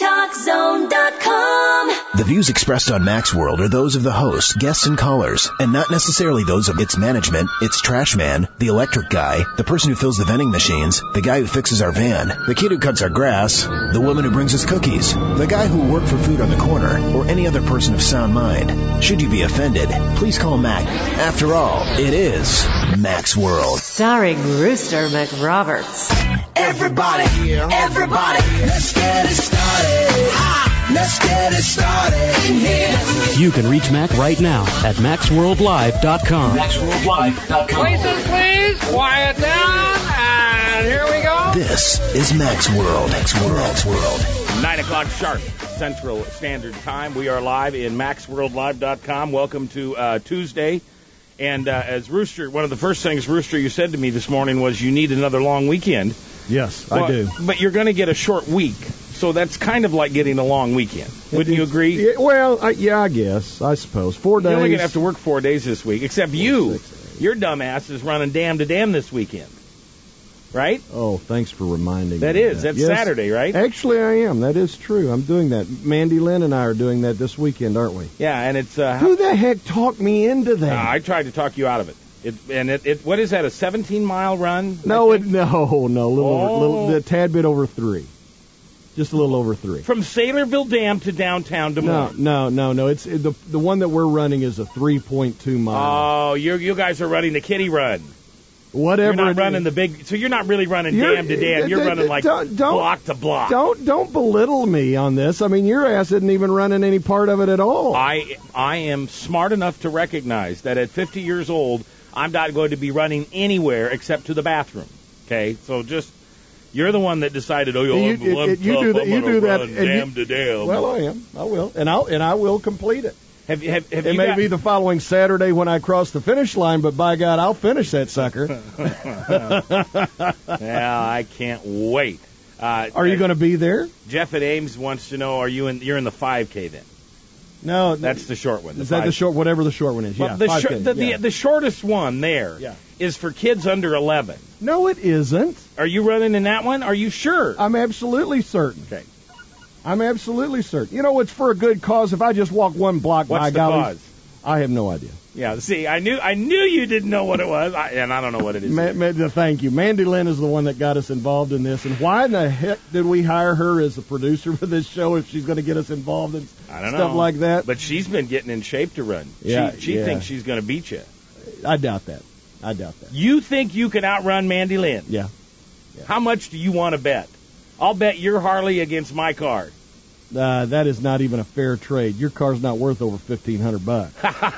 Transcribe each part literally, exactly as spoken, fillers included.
talk zone dot com. The views expressed on Mac's World are those of the host, guests, and callers, and not necessarily those of its management, its trash man, the electric guy, the person who fills the vending machines, the guy who fixes our van, the kid who cuts our grass, the woman who brings us cookies, the guy who worked for food on the corner, or any other person of sound mind. Should you be offended, please call Mac. After all, it is Mac's World. Starring Rooster McRoberts. Everybody, everybody, let's get it started. Ah, let's get it started in here. You can reach Mac right now at max world live dot com. max world live dot com. Places, please. Quiet down. And here we go. This is Mac's World. Mac's World. Mac's World. Nine o'clock sharp, Central Standard Time. We are live in max world live dot com. Welcome to uh, Tuesday. And uh, as Rooster, one of the first things, Rooster, you said to me this morning was you need another long weekend. Yes, well, I do. But you're going to get a short week, so that's kind of like getting a long weekend. Wouldn't it, you agree? Yeah, well, I, yeah, I guess. I suppose. Four days. You're only going to have to work four days this week, except you. Your dumbass is running dam to dam this weekend. Right? Oh, thanks for reminding that me. Is. That is. That's yes, Saturday, right? Actually, I am. That is true. I'm doing that. Mandy Lynn and I are doing that this weekend, aren't we? Yeah, and it's... Uh, Who the heck talked me into that? Uh, I tried to talk you out of it. It, and it, it, what is that, a seventeen-mile run? No, it, no, no, a little, oh. over, little, a tad bit over three. Just a little over three. From Saylorville Dam to downtown Des Moines. No, no, no, no. It's it, the the one that we're running is a three point two mile. Oh, you you guys are running the kiddie run. Whatever. You're not it running is. the big. So you're not really running You're, dam to dam. You're d- running d- like don't, don't, block to block. Don't don't belittle me on this. I mean, your ass isn't even running any part of it at all. I I am smart enough to recognize that at fifty years old, I'm not going to be running anywhere except to the bathroom. Okay, so just you're the one that decided. Oh, yo, you, I'm, it, I'm it, you tough. do that. I'm You gonna do that. run and dam you, to dam. Well, I am. I will, and I'll and I will complete it. Have, have, have it you may got... be the following Saturday when I cross the finish line, but by God, I'll finish that sucker. Yeah, I can't wait. Uh, Are you going to be there? Jeff at Ames wants to know: Are you in? You're in the five K then? No, that's the short one. The is that the short? Whatever the short one is. Well, yeah, the, five K, shor- the, yeah. the the shortest one there yeah. is for kids under eleven. No, it isn't. Are you running in that one? Are you sure? I'm absolutely certain. Okay. I'm absolutely certain. You know, it's for a good cause. If I just walk one block, What's by the golly, cause? I have no idea. Yeah, see, I knew I knew you didn't know what it was, I, and I don't know what it is. Ma- ma- thank you. Mandy Lynn is the one that got us involved in this. And why in the heck did we hire her as the producer for this show if she's going to get us involved in I don't stuff know. like that? But she's been getting in shape to run. Yeah, she she yeah. thinks she's going to beat you. I doubt that. I doubt that. You think you can outrun Mandy Lynn? Yeah. yeah. How much do you want to bet? I'll bet your Harley against my car. Uh, that is not even a fair trade. Your car's not worth over fifteen hundred bucks.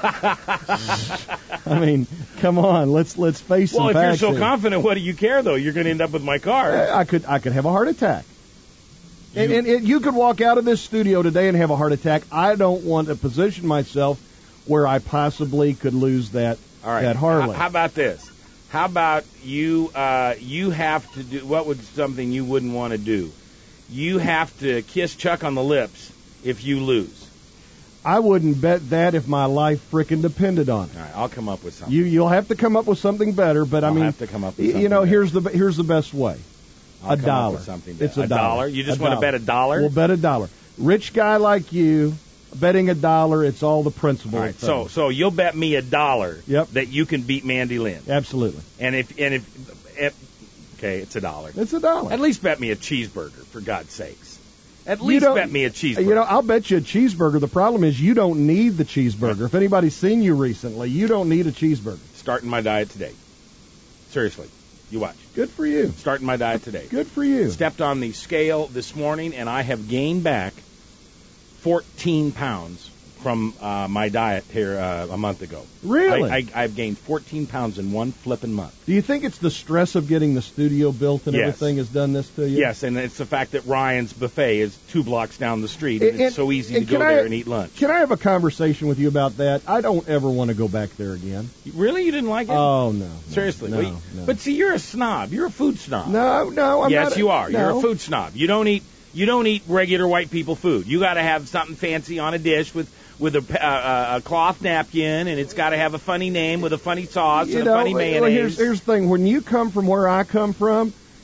I mean, come on, let's let's face well, some if facts. you're so here. confident, what do you care though? You're going to end up with my car. I could I could have a heart attack. You, and, and, and you could walk out of this studio today and have a heart attack. I don't want to position myself where I possibly could lose that all right. that Harley. How, how about this? How about you? Uh, you have to do what would something you wouldn't want to do? You have to kiss Chuck on the lips if you lose. I wouldn't bet that if my life frickin' depended on it. All right, I'll come up with something. You you'll have to come up with something better, but I'll I mean, have to come up with something you know, better. here's the here's the best way. I'll a come dollar. Up with something better. It's a, a dollar. dollar. You just a want dollar. to bet a dollar? We'll bet a dollar. Rich guy like you, betting a dollar. It's all the principle. All right, so so you'll bet me a dollar. Yep. That you can beat Mandy Lynn. Absolutely. And if and if, if okay, it's a dollar. It's a dollar. At least bet me a cheeseburger, for God's sakes. At You least don't- bet me a cheeseburger. You know, I'll bet you a cheeseburger. The problem is you don't need the cheeseburger. If anybody's seen you recently, you don't need a cheeseburger. Starting my diet today. Seriously, you watch. Good for you. Starting my diet today. Good for you. Stepped on the scale this morning, and I have gained back fourteen pounds from uh, my diet here uh, a month ago. Really? I, I, I've gained fourteen pounds in one flipping month. Do you think it's the stress of getting the studio built and Yes. everything has done this to you? Yes, and it's the fact that Ryan's Buffet is two blocks down the street, and, And- it's so easy to and go can I- there and eat lunch. Can I have a conversation with you about that? I don't ever want to go back there again. Really? You didn't like it? Oh, no. no Seriously? No, Well, you- no. But see, you're a snob. You're a food snob. No, no, I'm yes, not. a- you are. No. You're a food snob. You don't eat. You don't eat regular white people food. You got to have something fancy on a dish with with a, uh, a cloth napkin, and it's got to have a funny name with a funny sauce You and know, a funny well, mayonnaise. here's, here's the thing. When you come from where I come from,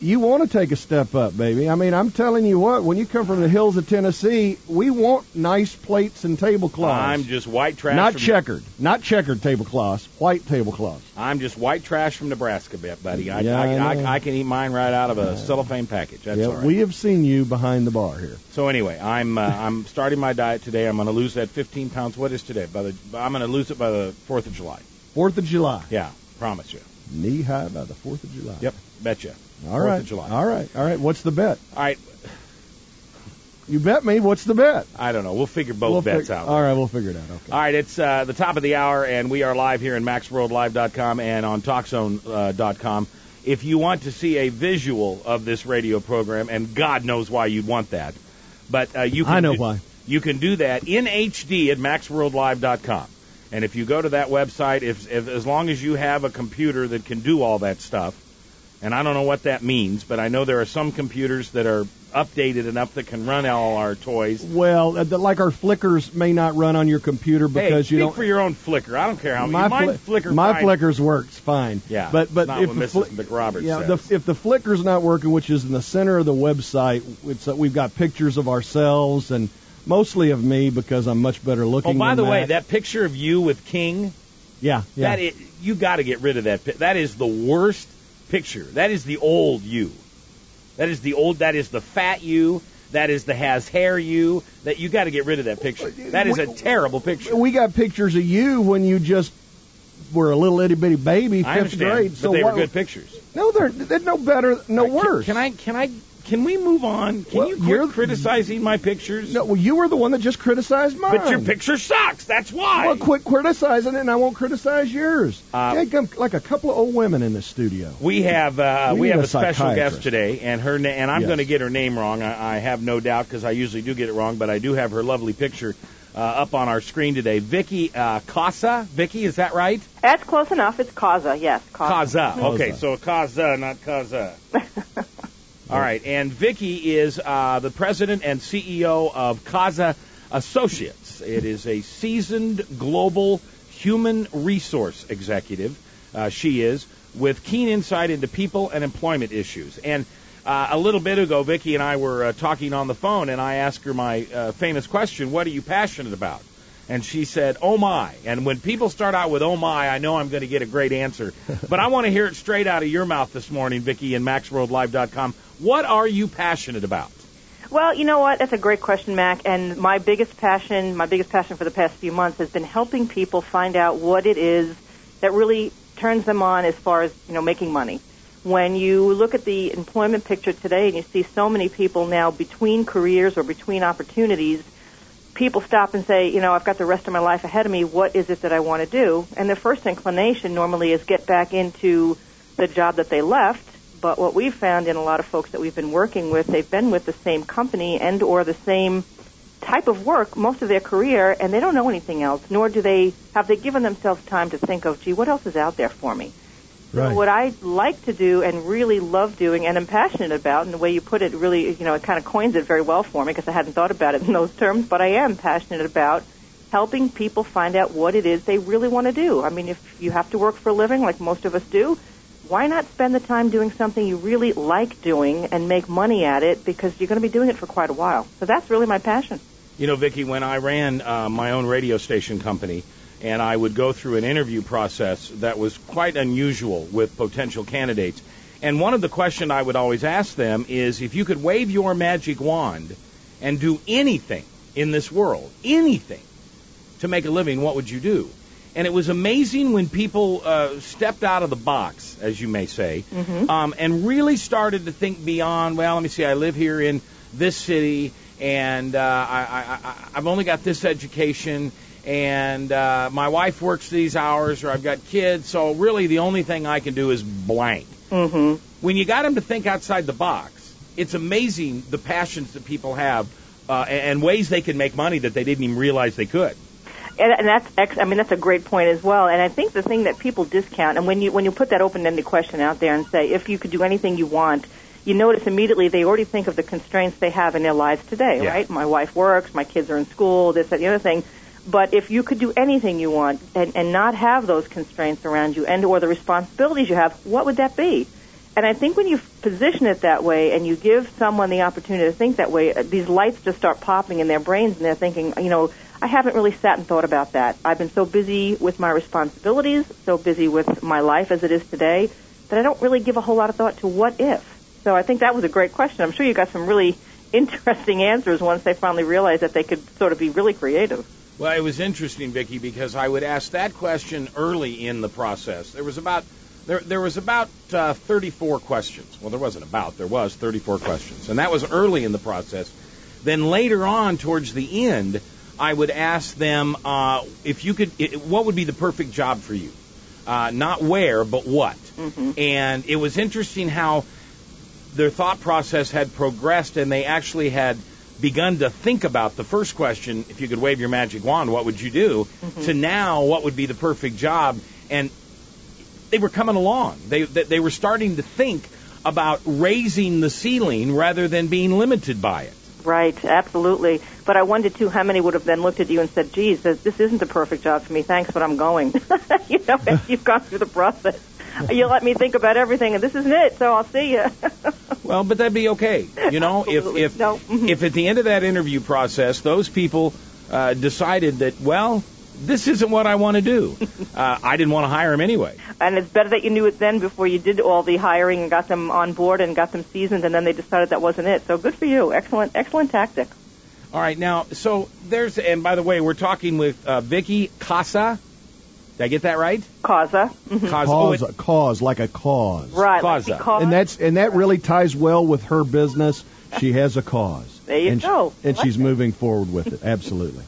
you want to take a step up, baby. I mean, I'm telling you what, when you come from the hills of Tennessee, we want nice plates and tablecloths. I'm just white trash. Not from, checkered. Not checkered tablecloths. White tablecloths. I'm just white trash from Nebraska, buddy. I, Yeah, I, I I, know. I can eat mine right out of a cellophane package. That's Yeah, all right. we have seen you behind the bar here. So anyway, I'm uh, I'm starting my diet today. I'm going to lose that fifteen pounds. What is today? By the I'm going to lose it by the fourth of July. Fourth of July. Yeah, promise you. Knee high by the Fourth of July. Yep, betcha. All fourth right. of July. All right. All right. What's the bet? All right. You bet me. What's the bet? I don't know. We'll figure both We'll bets fig- out. All right. We'll figure it out. Okay. All right, it's uh, the top of the hour, and we are live here in Max World Live dot com and on Talk Zone dot com. If you want to see a visual of this radio program, and God knows why you'd want that, but uh, you can I know do, why. You can do that in H D at Max World Live dot com. And if you go to that website, if, if as long as you have a computer that can do all that stuff, and I don't know what that means, but I know there are some computers that are updated enough that can run all our toys. Well, uh, the, like our flickers may not run on your computer because hey, you speak don't. for your own flicker. I don't care how my mine fli- flicker. my fine. flickers works fine. Yeah, but but not if what the Missus fli- McRoberts yeah, says. the, if the flicker's not working, which is in the center of the website, it's uh, we've got pictures of ourselves and mostly of me because I'm much better looking. Oh, by than the way, that. that picture of you with King, yeah, yeah. that is, you got to get rid of that. pi- That is the worst picture. That is the old you. That is the old. That is the fat you. That is the has hair you. That you got to get rid of that picture. That is a terrible picture. We got pictures of you when you just were a little itty bitty baby, I fifth understand, grade. but So they what, were good pictures. No, they're they're no better, no All right, worse. Can, can I? Can I? Can we move on? Can Well, you quit you're- criticizing my pictures? No, well, you were the one that just criticized mine. But your picture sucks. That's why. Well, quit criticizing it, and I won't criticize yours. Uh, yeah, come, like a couple of old women in the studio. We have uh, We we need have a a special psychiatrist. guest today, and her na- and I'm Yes. going to get her name wrong. I, I have no doubt because I usually do get it wrong, but I do have her lovely picture uh, up on our screen today. Vicky uh, Casa. Vicky, is that right? That's close enough. It's Kaza, yes. Kaza. Kaza. Okay, so Kaza, not Kaza. All right, and Vicky is uh, the president and C E O of Kaza Associates. It is a seasoned global human resource executive. Uh, she is with keen insight into people and employment issues. And uh, a little bit ago, Vicky and I were uh, talking on the phone, and I asked her my uh, famous question: "What are you passionate about?" And she said, "Oh my." And when people start out with "Oh my," I know I'm going to get a great answer. But I want to hear it straight out of your mouth this morning, Vicky, in Max World Live dot com. What are you passionate about? Well, you know what? That's a great question, Mac. And my biggest passion, my biggest passion for the past few months has been helping people find out what it is that really turns them on as far as, you know, making money. When you look at the employment picture today and you see so many people now between careers or between opportunities, people stop and say, you know, I've got the rest of my life ahead of me. What is it that I want to do? And their first inclination normally is get back into the job that they left. But what we've found in a lot of folks that we've been working with, they've been with the same company and or the same type of work most of their career, and they don't know anything else, nor do they have they given themselves time to think of, gee, what else is out there for me? Right. So what I like to do and really love doing and am passionate about, and the way you put it really, you know, it kind of coins it very well for me because I hadn't thought about it in those terms, but I am passionate about helping people find out what it is they really want to do. I mean, if you have to work for a living like most of us do, why not spend the time doing something you really like doing and make money at it because you're going to be doing it for quite a while. So that's really my passion. You know, Vicky, when I ran uh, my own radio station company, and I would go through an interview process that was quite unusual with potential candidates, and one of the questions I would always ask them is, if you could wave your magic wand and do anything in this world, anything, to make a living, what would you do? And it was amazing when people uh, stepped out of the box, as you may say, Mm-hmm. um, and really started to think beyond, well, let me see, I live here in this city, and uh, I, I, I, I've only got this education, and uh, my wife works these hours, or I've got kids, so really the only thing I can do is blank. Mm-hmm. When you got them to think outside the box, it's amazing the passions that people have uh, and, and ways they can make money that they didn't even realize they could. And, and that's, ex- I mean, that's a great point as well. And I think the thing that people discount, and when you when you put that open-ended question out there and say, if you could do anything you want, you notice immediately they already think of the constraints they have in their lives today, Yeah. right? My wife works, my kids are in school, this, that, the other thing. But if you could do anything you want and, and not have those constraints around you and or the responsibilities you have, what would that be? And I think when you position it that way and you give someone the opportunity to think that way, these lights just start popping in their brains and they're thinking, you know, I haven't really sat and thought about that. I've been so busy with my responsibilities, so busy with my life as it is today, that I don't really give a whole lot of thought to what if. So I think that was a great question. I'm sure you got some really interesting answers once they finally realized that they could sort of be really creative. Well, it was interesting, Vicki, because I would ask that question early in the process. There was about there there was about uh, thirty-four questions. Well, there wasn't about. There was thirty-four questions, and that was early in the process. Then later on, towards the end, I would ask them uh, if you could, it, what would be the perfect job for you? Uh, not where, but what. Mm-hmm. And it was interesting how their thought process had progressed, and they actually had begun to think about the first question, if you could wave your magic wand, what would you do, mm-hmm. to now, what would be the perfect job. And they were coming along. They, they were starting to think about raising the ceiling rather than being limited by it. Right, absolutely. But I wonder, too, how many would have then looked at you and said, geez, this, this isn't the perfect job for me. Thanks, but I'm going. You know, if you've gone through the process. You let me think about everything, and this isn't it, so I'll see you. Well, but that'd be okay. You know, Absolutely. if if, no. mm-hmm. if at the end of that interview process, those people uh, decided that, well, this isn't what I want to do. Uh, I didn't want to hire them anyway. And it's better that you knew it then before you did all the hiring and got them on board and got them seasoned, and then they decided that wasn't it. So good for you. Excellent, excellent tactic. All right, now, so there's, and by the way, we're talking with uh, Vicki Casa. Did I get that right? Causa. Mm-hmm. Causa. Cause, Oh, it- cause, like a cause. Right. Causa. Like because. And that's and that really ties well with her business. She has a cause. There you and go. She, and Like she's that. moving forward with it. Absolutely.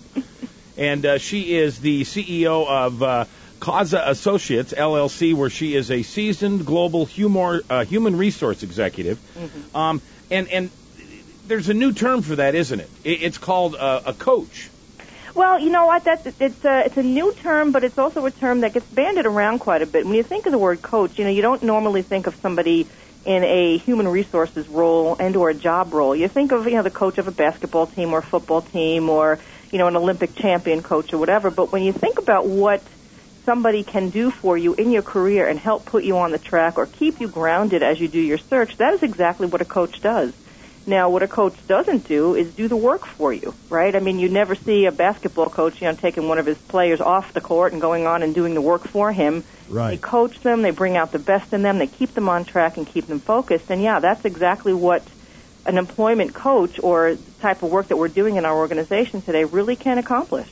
And uh, she is the C E O of uh, Causa Associates, L L C, where she is a seasoned global humor, uh, human resource executive. Mm-hmm. Um, and, and there's a new term for that, isn't it? it it's called uh, a coach. Well, you know what? That's it's a it's a new term, but it's also a term that gets bandied around quite a bit. When you think of the word coach, you know, you don't normally think of somebody in a human resources role and or a job role. You think of, you know, the coach of a basketball team or a football team or, you know, an Olympic champion coach or whatever. But when you think about what somebody can do for you in your career and help put you on the track or keep you grounded as you do your search, that is exactly what a coach does. Now, what a coach doesn't do is do the work for you, right? I mean, you never see a basketball coach, you know, taking one of his players off the court and going on and doing the work for him. Right. They coach them, they bring out the best in them, they keep them on track and keep them focused. And, yeah, that's exactly what an employment coach or the type of work that we're doing in our organization today really can accomplish.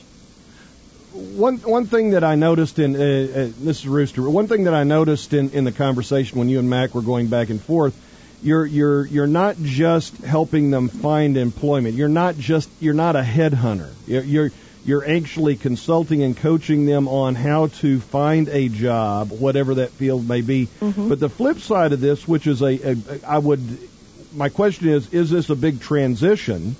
One one thing that I noticed in, uh, uh, Missus Rooster, one thing that I noticed in, in the conversation when you and Mac were going back and forth, You're you're you're not just helping them find employment. You're not just you're not a headhunter. You're you're, you're actually consulting and coaching them on how to find a job, whatever that field may be. Mm-hmm. But the flip side of this, which is a, a I would, my question is, is this a big transition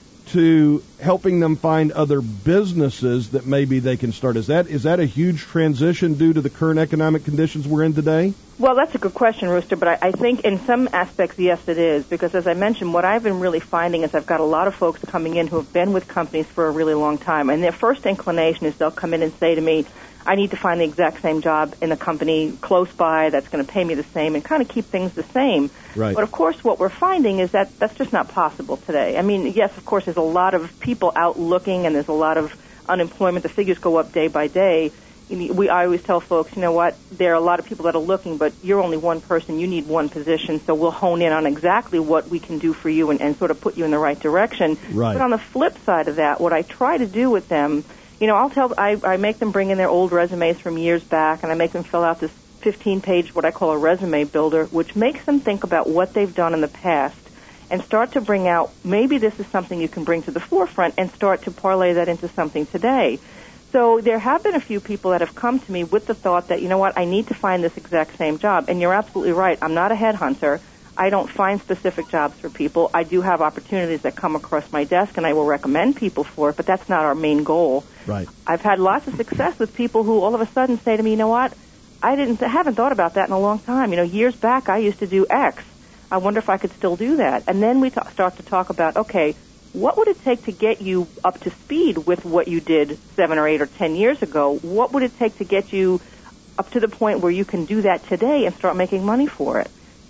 to helping them find other businesses that maybe they can start? Is that is that a huge transition due to the current economic conditions we're in today? Well, that's a good question, Rooster, but I, I think in some aspects, yes, it is, because as I mentioned, what I've been really finding is I've got a lot of folks coming in who have been with companies for a really long time, and their first inclination is they'll come in and say to me, I need to find the exact same job in a company close by that's going to pay me the same and kind of keep things the same. Right. But, of course, what we're finding is that that's just not possible today. I mean, yes, of course, there's a lot of people out looking, and there's a lot of unemployment. The figures go up day by day. We, I always tell folks, you know what, there are a lot of people that are looking, but you're only one person. You need one position, so we'll hone in on exactly what we can do for you and, and sort of put you in the right direction. Right. But on the flip side of that, what I try to do with them, you know, I'll tell, I, I make them bring in their old resumes from years back, and I make them fill out this fifteen-page, what I call a resume builder, which makes them think about what they've done in the past and start to bring out, maybe this is something you can bring to the forefront and start to parlay that into something today. So there have been a few people that have come to me with the thought that, you know what, I need to find this exact same job. And you're absolutely right. I'm not a headhunter. I don't find specific jobs for people. I do have opportunities that come across my desk, and I will recommend people for it, but that's not our main goal. Right. I've had lots of success with people who all of a sudden say to me, you know what, I didn't, I haven't thought about that in a long time. You know, years back I used to do X. I wonder if I could still do that. And then we t- start to talk about, okay, what would it take to get you up to speed with what you did seven or eight or ten years ago? What would it take to get you up to the point where you can do that today and start making money for it?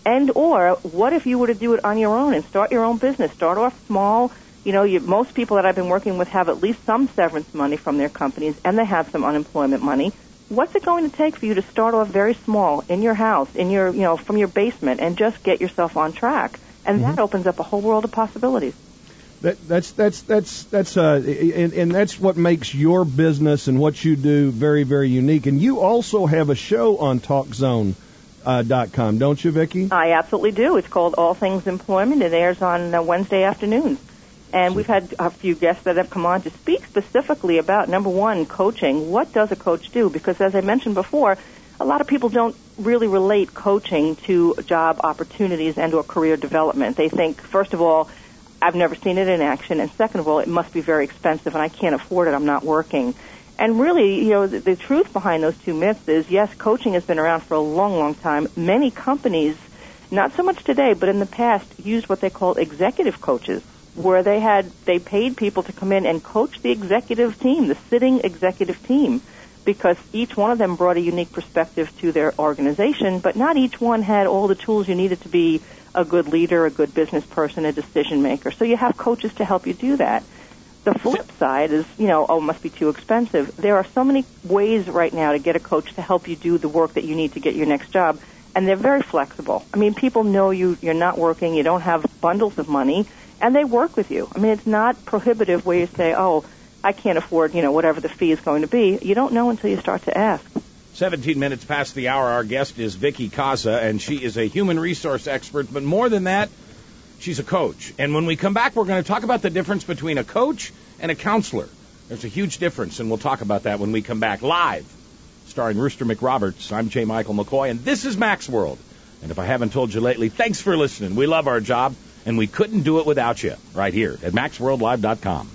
And or what if you were to do it on your own and start your own business? Start off small. You know, you, most people that I've been working with have at least some severance money from their companies, and they have some unemployment money. What's it going to take for you to start off very small in your house, in your, you know, from your basement, and just get yourself on track? And mm-hmm. that opens up a whole world of possibilities. That, that's that's that's that's uh, and, and that's what makes your business and what you do very, very unique. And you also have a show on talk zone dot com, don't you, Vicki? I absolutely do. It's called All Things Employment. It airs on uh, Wednesday afternoons. And we've had a few guests that have come on to speak specifically about, number one, coaching. What does a coach do? Because as I mentioned before, a lot of people don't really relate coaching to job opportunities and or career development. They think, first of all, I've never seen it in action, and second of all, it must be very expensive and I can't afford it, I'm not working. And really, you know, the, the truth behind those two myths is, yes, coaching has been around for a long, long time. Many companies, not so much today, but in the past, used what they call executive coaches, where they had they paid people to come in and coach the executive team, the sitting executive team, because each one of them brought a unique perspective to their organization, but not each one had all the tools you needed to be a good leader, a good business person, a decision maker. So you have coaches to help you do that. The flip side is, you know, oh, it must be too expensive. There are so many ways right now to get a coach to help you do the work that you need to get your next job, and they're very flexible. I mean, people know you, you're not working, you don't have bundles of money, and they work with you. I mean, it's not prohibitive where you say, oh, I can't afford, you know, whatever the fee is going to be. You don't know until you start to ask. seventeen minutes past the hour, our guest is Vicki Kaza, and she is a human resource expert, but more than that, she's a coach. And when we come back, we're going to talk about the difference between a coach and a counselor. There's a huge difference, and we'll talk about that when we come back live. Starring Rooster McRoberts, I'm J. Michael McCoy, and this is Mac's World. And if I haven't told you lately, thanks for listening. We love our job, and we couldn't do it without you, right here at Max World Live dot com.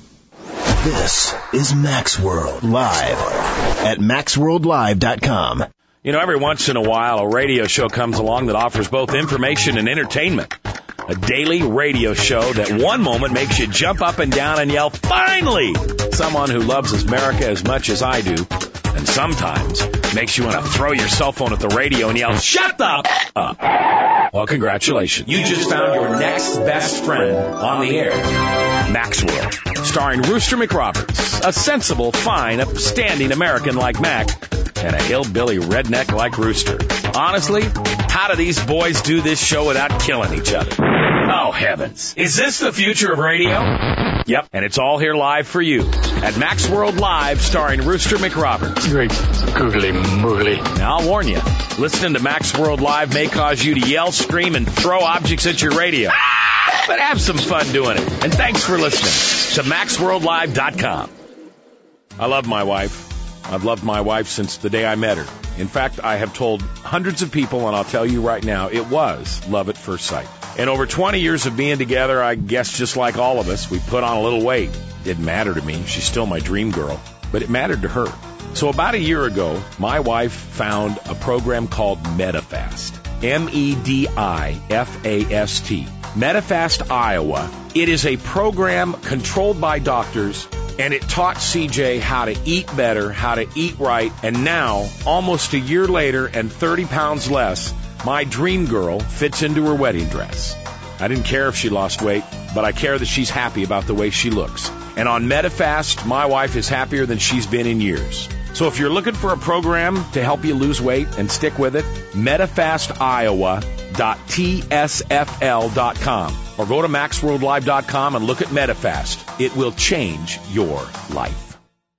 This is Mac's World Live at Max World Live dot com. You know, every once in a while, a radio show comes along that offers both information and entertainment. A daily radio show that one moment makes you jump up and down and yell, finally! Someone who loves America as much as I do, and sometimes makes you want to throw your cell phone at the radio and yell, shut up! up. Well, congratulations. You just found your next best friend on the air. Mac's World, starring Rooster McRoberts, a sensible, fine, upstanding American like Mac, and a hillbilly redneck like Rooster. Honestly, how do these boys do this show without killing each other? Oh, heavens. Is this the future of radio? Yep, and it's all here live for you at Mac's World Live, starring Rooster McRoberts. Great googly moogly. Now, I'll warn you, listening to Mac's World Live may cause you to yell, scream, and throw objects at your radio. But have some fun doing it. And thanks for listening to Max World Live dot com. I love my wife. I've loved my wife since the day I met her. In fact, I have told hundreds of people, and I'll tell you right now, it was love at first sight. In over twenty years of being together, I guess just like all of us, we put on a little weight. Didn't matter to me. She's still my dream girl. But it mattered to her. So about a year ago, my wife found a program called Medifast. M E D I F A S T. Medifast Iowa. It is a program controlled by doctors, and it taught C J how to eat better, how to eat right, and now, almost a year later and thirty pounds less, my dream girl fits into her wedding dress. I didn't care if she lost weight, but I care that she's happy about the way she looks. And on Medifast, my wife is happier than she's been in years. So if you're looking for a program to help you lose weight and stick with it, medifast iowa dot t s f l dot com or go to Max World Live dot com and look at Medifast. It will change your life.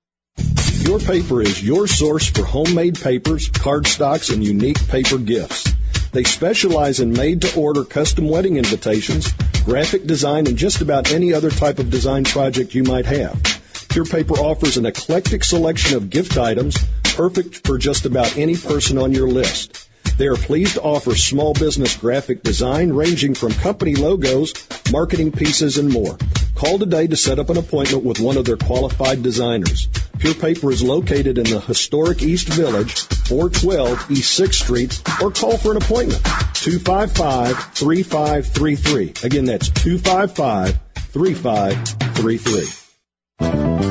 Your Paper is your source for homemade papers, cardstocks, and unique paper gifts. They specialize in made-to-order custom wedding invitations, graphic design, and just about any other type of design project you might have. Pure Paper offers an eclectic selection of gift items, perfect for just about any person on your list. They are pleased to offer small business graphic design ranging from company logos, marketing pieces, and more. Call today to set up an appointment with one of their qualified designers. Pure Paper is located in the historic East Village, four twelve East sixth Street, or call for an appointment, two five five, three five three three. Again, that's two five five, three five three three.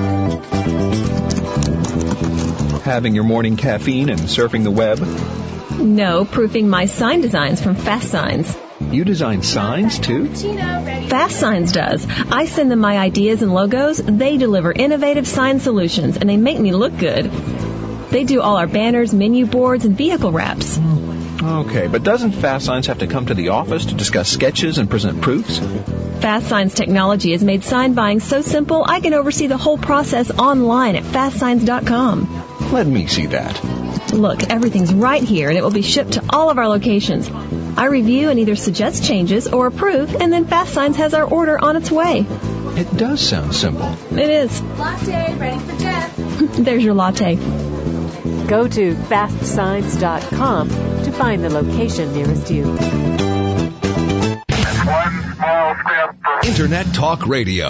Having your morning caffeine and surfing the web? No, proofing my sign designs from Fast Signs. You design signs, too? Fast Signs does. I send them my ideas and logos. They deliver innovative sign solutions, and they make me look good. They do all our banners, menu boards, and vehicle wraps. Okay, but doesn't Fast Signs have to come to the office to discuss sketches and present proofs? Fast Signs technology has made sign buying so simple, I can oversee the whole process online at fast signs dot com. Let me see that. Look, everything's right here, and it will be shipped to all of our locations. I review and either suggest changes or approve, and then Fast Signs has our order on its way. It does sound simple. It is. Latte ready for Jeff. There's your latte. Go to fast signs dot com to find the location nearest you. One small step for Internet Talk Radio.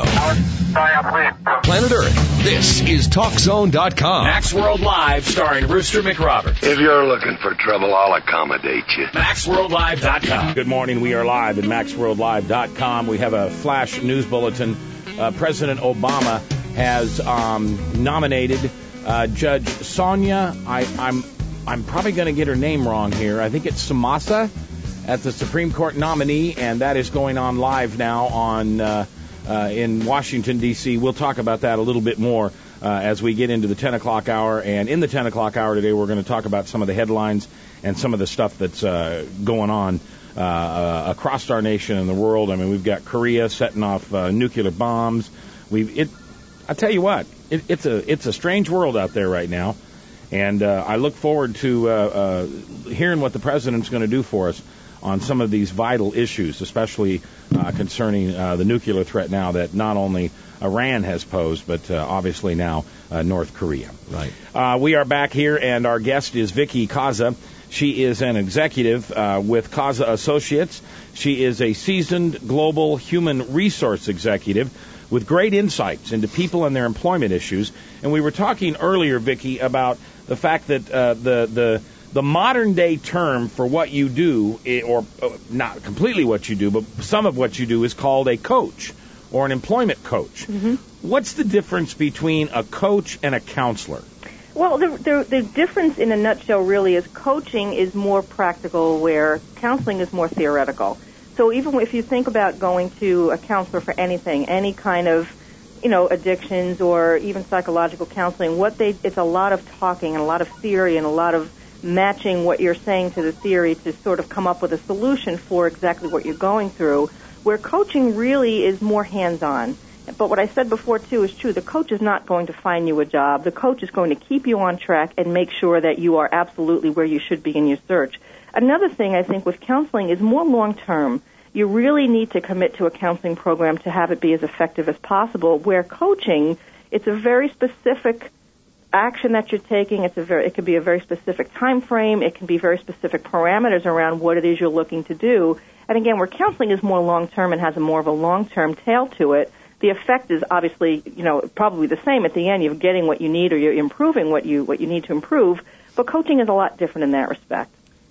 Planet Earth. This is talk zone dot com. Max World Live, starring Rooster McRoberts. If you're looking for trouble, I'll accommodate you. max world live dot com. Good morning. We are live at max world live dot com. We have a flash news bulletin. Uh, President Obama has um, nominated uh, Judge Sonia. I, I'm I'm probably going to get her name wrong here. I think it's Samasa at the Supreme Court nominee, and that is going on live now on uh, uh, in Washington, D C We'll talk about that a little bit more uh, as we get into the ten o'clock hour. And in the ten o'clock hour today, we're going to talk about some of the headlines and some of the stuff that's uh, going on uh, uh, across our nation and the world. I mean, we've got Korea setting off uh, nuclear bombs. We've it. I tell you what, it, it's a it's a strange world out there right now, and uh, I look forward to uh, uh, hearing what the president's going to do for us on some of these vital issues, especially uh, concerning uh, the nuclear threat now that not only Iran has posed, but uh, obviously now uh, North Korea. Right. Uh, we are back here, and our guest is Vicki Kaza. She is an executive uh, with Kaza Associates. She is a seasoned global human resource executive with great insights into people and their employment issues. And we were talking earlier, Vicki, about the fact that uh, the the The modern day term for what you do, or not completely what you do, but some of what you do, is called a coach or an employment coach. Mm-hmm. What's the difference between a coach and a counselor? Well, the, the, the difference in a nutshell really is coaching is more practical, where counseling is more theoretical. So even if you think about going to a counselor for anything, any kind of, you know, addictions or even psychological counseling, what they it's a lot of talking and a lot of theory and a lot of matching what you're saying to the theory to sort of come up with a solution for exactly what you're going through, where coaching really is more hands-on. But what I said before, too, is true. The coach is not going to find you a job. The coach is going to keep you on track and make sure that you are absolutely where you should be in your search. Another thing I think with counseling is more long-term. You really need to commit to a counseling program to have it be as effective as possible, where coaching, it's a very specific action that you're taking. It's a very, it can be a very specific time frame. It can be very specific parameters around what it is you're looking to do. And again, where counseling is more long-term and has a more of a long-term tail to it, the effect is obviously, you know, probably the same at the end. You're getting what you need, or you're improving what you what you need to improve. But coaching is a lot different in that respect.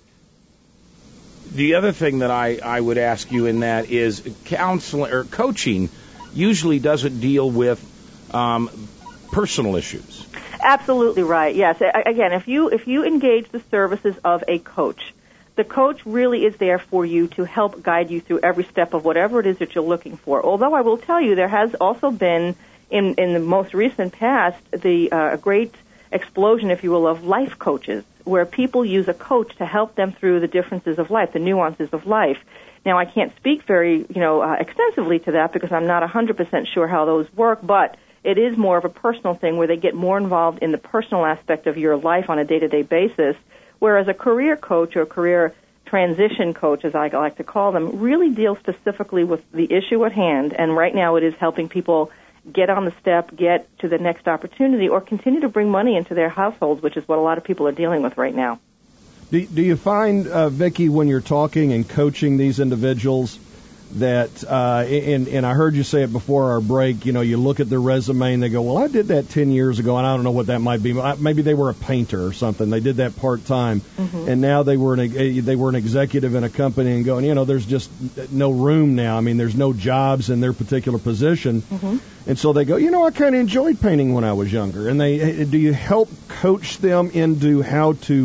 The other thing that I, I would ask you in that is counseling or coaching usually doesn't deal with um, personal issues. Absolutely right. Yes. Again, if you if you engage the services of a coach, the coach really is there for you to help guide you through every step of whatever it is that you're looking for. Although I will tell you, there has also been in in the most recent past the uh, great explosion, if you will, of life coaches, where people use a coach to help them through the differences of life, the nuances of life. Now, I can't speak very you know uh, extensively to that because I'm not one hundred percent sure how those work, but it is more of a personal thing where they get more involved in the personal aspect of your life on a day-to-day basis, whereas a career coach or a career transition coach, as I like to call them, really deals specifically with the issue at hand, and right now it is helping people get on the step, get to the next opportunity, or continue to bring money into their households, which is what a lot of people are dealing with right now. Do, do you find, uh, Vicki, when you're talking and coaching these individuals, that, uh, and, and I heard you say it before our break, you know, you look at their resume and they go, well, I did that ten years ago, and I don't know what that might be. Maybe they were a painter or something. They did that part-time, mm-hmm. and now they were, an, they were an executive in a company and going, you know, there's just no room now. I mean, there's no jobs in their particular position. Mm-hmm. And so they go, you know, I kind of enjoyed painting when I was younger. And they do you help coach them into how to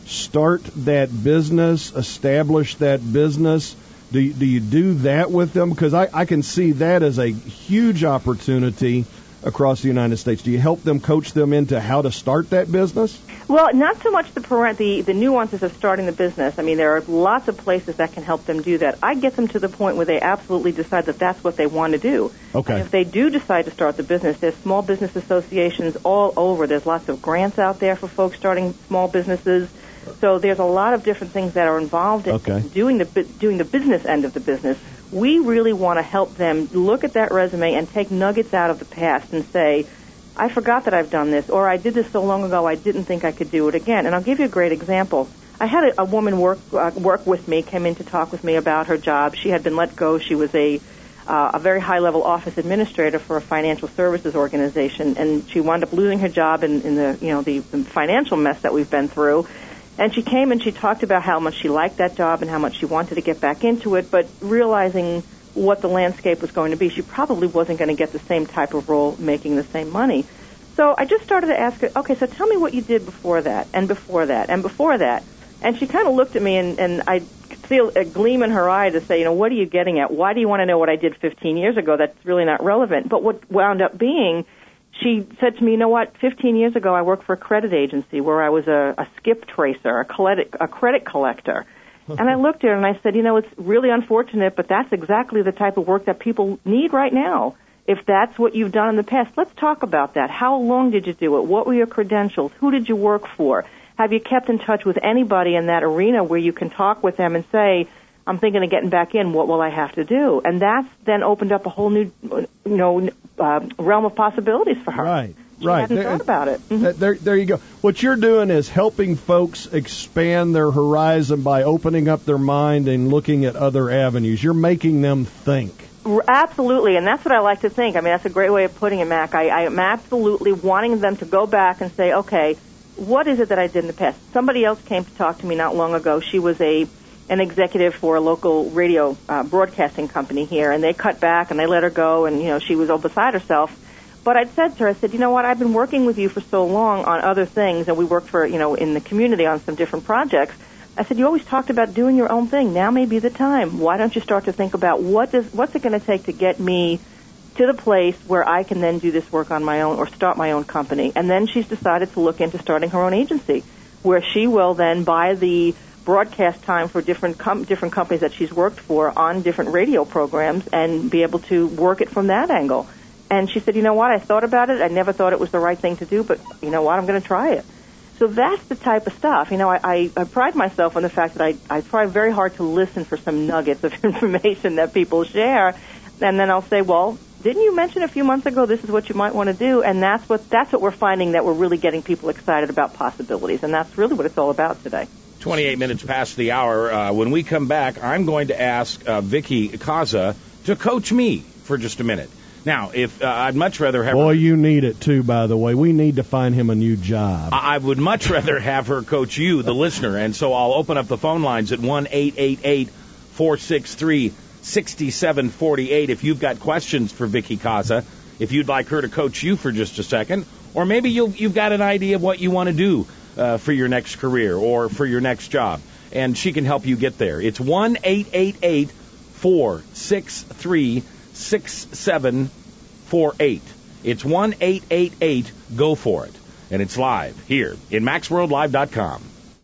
start that business, establish that business? Do you, do you do that with them? Because I, I can see that as a huge opportunity across the United States. Do you help them, coach them into how to start that business? Well, not so much the, parent, the the nuances of starting the business. I mean, there are lots of places that can help them do that. I get them to the point where they absolutely decide that that's what they want to do. Okay. And if they do decide to start the business, there's small business associations all over. There's lots of grants out there for folks starting small businesses. So there's a lot of different things that are involved in okay. doing the doing the business end of the business. We really want to help them look at that resume and take nuggets out of the past and say, I forgot that I've done this, or I did this so long ago I didn't think I could do it again. And I'll give you a great example. I had a, a woman work uh, work with me, came in to talk with me about her job. She had been let go. She was a uh, a very high-level office administrator for a financial services organization, and she wound up losing her job in, in the you know the, the financial mess that we've been through. And she came and she talked about how much she liked that job and how much she wanted to get back into it, but realizing what the landscape was going to be, she probably wasn't going to get the same type of role making the same money. So I just started to ask her, okay, so tell me what you did before that, and before that, and before that. And she kind of looked at me, and, and I could feel a gleam in her eye to say, you know, what are you getting at? Why do you want to know what I did fifteen years ago? That's really not relevant. But what wound up being, she said to me, you know what, fifteen years ago I worked for a credit agency where I was a, a skip tracer, a credit, a credit collector. And I looked at her and I said, you know, it's really unfortunate, but that's exactly the type of work that people need right now. If that's what you've done in the past, let's talk about that. How long did you do it? What were your credentials? Who did you work for? Have you kept in touch with anybody in that arena where you can talk with them and say, I'm thinking of getting back in, what will I have to do? And that's then opened up a whole new, you know, uh, realm of possibilities for her. Right. She right. hadn't there, thought about it. Mm-hmm. There, there you go. What you're doing is helping folks expand their horizon by opening up their mind and looking at other avenues. You're making them think. Absolutely, and that's what I like to think. I mean, that's a great way of putting it, Mac. I, I am absolutely wanting them to go back and say, okay, what is it that I did in the past? Somebody else came to talk to me not long ago. She was a an executive for a local radio uh, broadcasting company here, and they cut back and they let her go, and, you know, she was all beside herself. But I'd said to her, I said, you know what, I've been working with you for so long on other things, and we worked for, you know, in the community on some different projects. I said, you always talked about doing your own thing. Now may be the time. Why don't you start to think about what does what's it going to take to get me to the place where I can then do this work on my own or start my own company? And then she's decided to look into starting her own agency, where she will then buy the broadcast time for different com- different companies that she's worked for on different radio programs and be able to work it from that angle. And she said, you know what, I thought about it. I never thought it was the right thing to do, but you know what, I'm going to try it. So that's the type of stuff. You know, I, I, I pride myself on the fact that I, I try very hard to listen for some nuggets of information that people share, and then I'll say, well, didn't you mention a few months ago this is what you might want to do? And that's what that's what we're finding, that we're really getting people excited about possibilities, and that's really what it's all about today. twenty-eight minutes past the hour. Uh, when we come back, I'm going to ask uh, Vicky Kaza to coach me for just a minute. Now, if uh, I'd much rather have Boy, her, you need it, too, by the way. We need to find him a new job. I would much rather have her coach you, the listener, and so I'll open up the phone lines at one eight eight eight, four six three, six seven four eight if you've got questions for Vicky Kaza, if you'd like her to coach you for just a second, or maybe you'll, you've got an idea of what you want to do uh, for your next career or for your next job, and she can help you get there. It's one eight eight eight, four six three, six seven four eight. It's one eight eight eight, go for it. And it's live here in Max World Live dot com.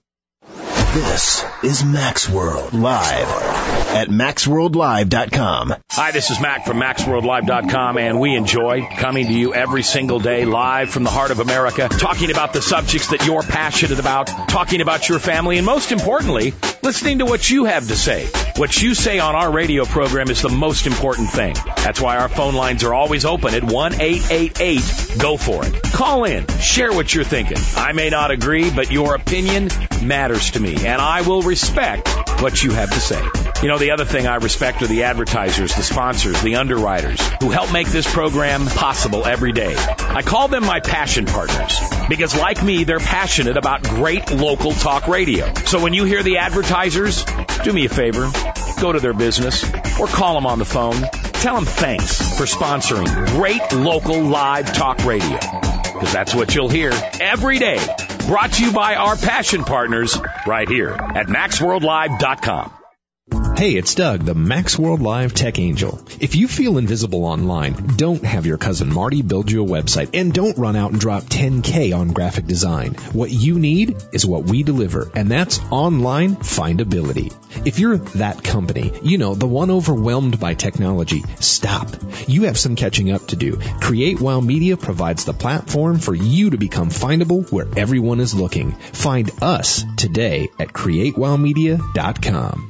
This is Max World Live at Max World Live dot com. Hi, this is Mac from Max World Live dot com, and we enjoy coming to you every single day live from the heart of America, talking about the subjects that you're passionate about, talking about your family, and most importantly, listening to what you have to say. What you say on our radio program is the most important thing. That's why our phone lines are always open at one eight eight eight, go for it. Call in, share what you're thinking. I may not agree, but your opinion matters to me, and I will respect what you have to say. You know, the other thing I respect are the advertisers, the sponsors, the underwriters who help make this program possible every day. I call them my passion partners because, like me, they're passionate about great local talk radio. So when you hear the advertisers, do me a favor, go to their business or call them on the phone. Tell them thanks for sponsoring great local live talk radio, because that's what you'll hear every day Brought to you by our passion partners right here at max world live dot com. Hey, it's Doug, the Maxworld Live Tech Angel. If you feel invisible online, don't have your cousin Marty build you a website, and don't run out and drop ten K on graphic design. What you need is what we deliver, and that's online findability. If you're that company, you know, the one overwhelmed by technology, stop. You have some catching up to do. Create Wow Media provides the platform for you to become findable where everyone is looking. Find us today at create wow media dot com.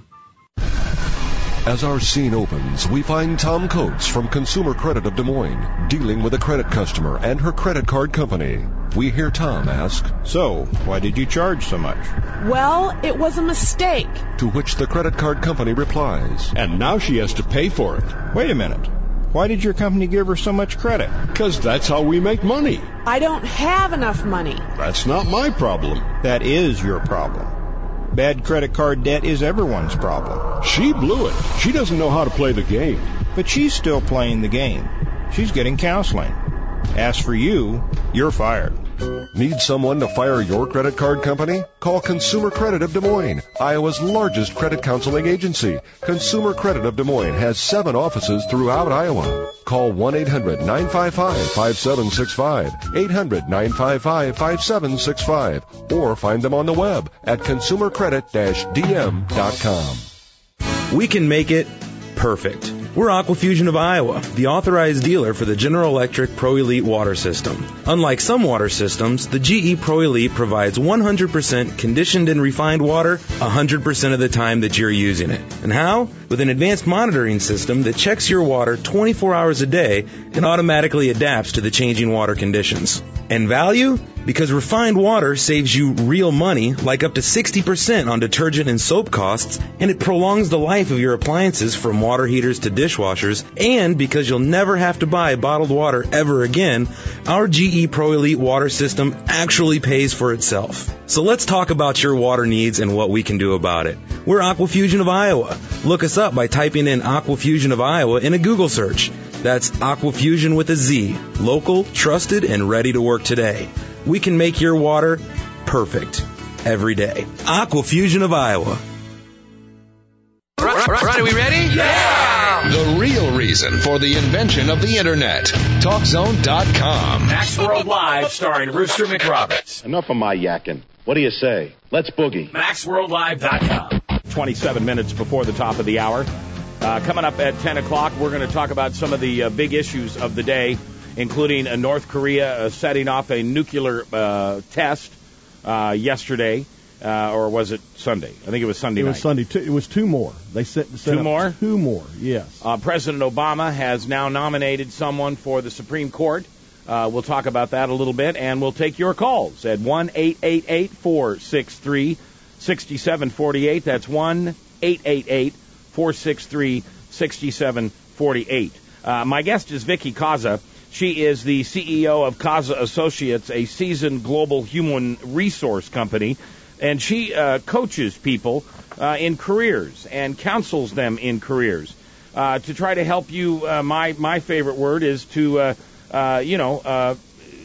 As our scene opens, we find Tom Coates from Consumer Credit of Des Moines dealing with a credit customer and her credit card company. We hear Tom ask, "So, why did you charge so much?" "Well, it was a mistake." To which the credit card company replies, "And now she has to pay for it." "Wait a minute. Why did your company give her so much credit?" "'Cause that's how we make money." "I don't have enough money." "That's not my problem." "That is your problem. Bad credit card debt is everyone's problem." "She blew it. She doesn't know how to play the game." "But she's still playing the game. She's getting counseling. As for you, you're fired." Need someone to fire your credit card company? Call Consumer Credit of Des Moines, Iowa's largest credit counseling agency. Consumer Credit of Des Moines has seven offices throughout Iowa. Call one eight hundred nine five five five seven six five, eight hundred nine five five five seven six five, or find them on the web at consumer credit dash d m dot com. We can make it perfect. We're Aquafusion of Iowa, the authorized dealer for the General Electric Pro Elite water system. Unlike some water systems, the G E Pro Elite provides one hundred percent conditioned and refined water one hundred percent of the time that you're using it. And how? With an advanced monitoring system that checks your water twenty-four hours a day and automatically adapts to the changing water conditions. And value? Because refined water saves you real money, like up to sixty percent on detergent and soap costs, and it prolongs the life of your appliances from water heaters to dishwashers, and because you'll never have to buy bottled water ever again, our G E Pro Elite water system actually pays for itself. So let's talk about your water needs and what we can do about it. We're Aquafusion of Iowa. Look us up by typing in Aquafusion of Iowa in a Google search. That's Aquafusion with a Z. Local, trusted, and ready to work today. We can make your water perfect every day. Aquafusion of Iowa. Right, right, right, are we ready? Yeah! The real reason for the invention of the Internet. talk zone dot com. Max World Live, starring Rooster McRoberts. Enough of my yakking. What do you say? Let's boogie. max world live dot com. twenty-seven minutes before the top of the hour. Uh, coming up at ten o'clock, we're going to talk about some of the uh, big issues of the day, including uh, North Korea uh, setting off a nuclear uh, test uh, yesterday, uh, or was it Sunday? I think it was Sunday It night. was Sunday. Two, it was two more. They set, set Two up more? Two more, yes. Uh, President Obama has now nominated someone for the Supreme Court. Uh, we'll talk about that a little bit, and we'll take your calls at one eight eight eight four six three six seven four eight. That's one eight eight eight four six three six seven four eight. Uh, my guest is Vicki Kaza. She is the C E O of Kaza Associates, a seasoned global human resource company, and she uh, coaches people uh, in careers and counsels them in careers. Uh, to try to help you, uh, my my favorite word is to, uh, uh, you know, uh,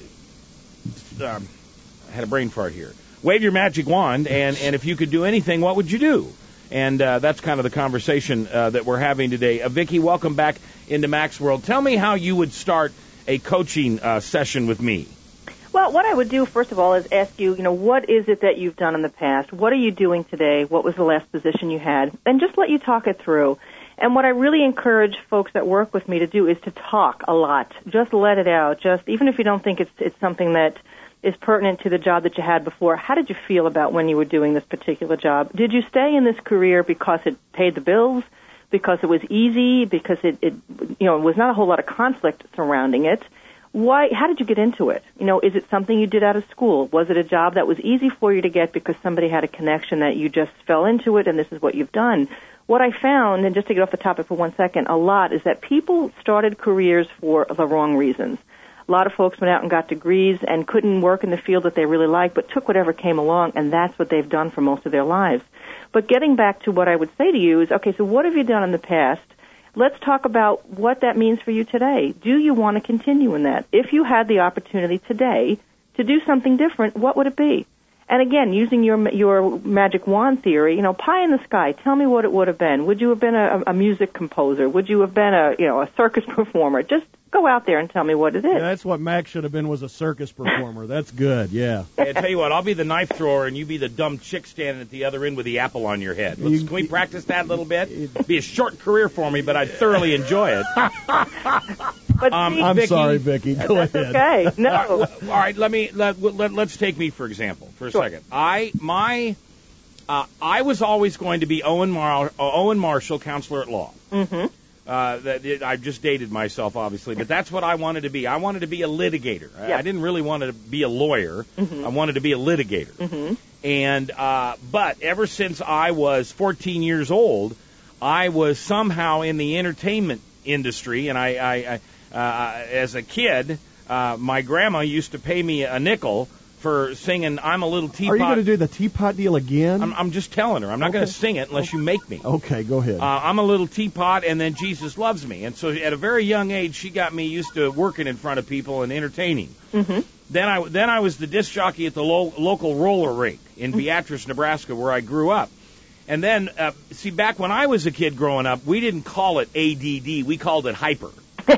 um, I had a brain fart here. Wave your magic wand, and, and if you could do anything, what would you do? And uh, that's kind of the conversation uh, that we're having today. Uh, Vicki, welcome back into Max World. Tell me how you would start a coaching uh, session with me. Well, what I would do, first of all, is ask you, you know, what is it that you've done in the past? What are you doing today? What was the last position you had? And just let you talk it through. And what I really encourage folks that work with me to do is to talk a lot. Just let it out. Just, even if you don't think it's it's something that is pertinent to the job that you had before, how did you feel about when you were doing this particular job? Did you stay in this career because it paid the bills, because it was easy, because it, it you know, was not a whole lot of conflict surrounding it? Why? How did you get into it? You know, is it something you did out of school? Was it a job that was easy for you to get because somebody had a connection that you just fell into it and this is what you've done? What I found, and just to get off the topic for one second, a lot is that people started careers for the wrong reasons. A lot of folks went out and got degrees and couldn't work in the field that they really liked, but took whatever came along, and that's what they've done for most of their lives. But getting back to what I would say to you is, okay, so what have you done in the past? Let's talk about what that means for you today. Do you want to continue in that? If you had the opportunity today to do something different, what would it be? And again, using your your magic wand theory, you know, pie in the sky. Tell me what it would have been. Would you have been a, a music composer? Would you have been a you know a circus performer? Just go out there and tell me what it is. Yeah, that's what Mac should have been, was a circus performer. That's good. Yeah. Hey, I tell you what, I'll be the knife thrower, and you be the dumb chick standing at the other end with the apple on your head. Let's, can we practice that a little bit? It'd be a short career for me, but I'd thoroughly enjoy it. But um, see, I'm Vicki, sorry, Vicki. Go that's ahead. okay. No. All right, all right, let me let, let let's take me for example for a Sure. second. I my uh, I was always going to be Owen Mar- Owen Marshall, counselor at law. Mm-hmm. Uh, that it, I've just dated myself, obviously, but that's what I wanted to be. I wanted to be a litigator. I, Yep. I didn't really want to be a lawyer. Mm-hmm. I wanted to be a litigator. Mm-hmm. And uh, but ever since I was fourteen years old, I was somehow in the entertainment industry. And I, I, I uh, as a kid, uh, my grandma used to pay me a nickel for singing "I'm a Little Teapot." Are you going to do the teapot deal again? I'm, I'm just telling her. I'm not Okay. going to sing it unless you make me. Okay, go ahead. Uh, I'm a little teapot, and then Jesus loves me. And so at a very young age, she got me used to working in front of people and entertaining. Mm-hmm. Then I then I was the disc jockey at the lo- local roller rink in Beatrice, Nebraska, where I grew up. And then, uh, see, back when I was a kid growing up, we didn't call it A D D. We called it hyper.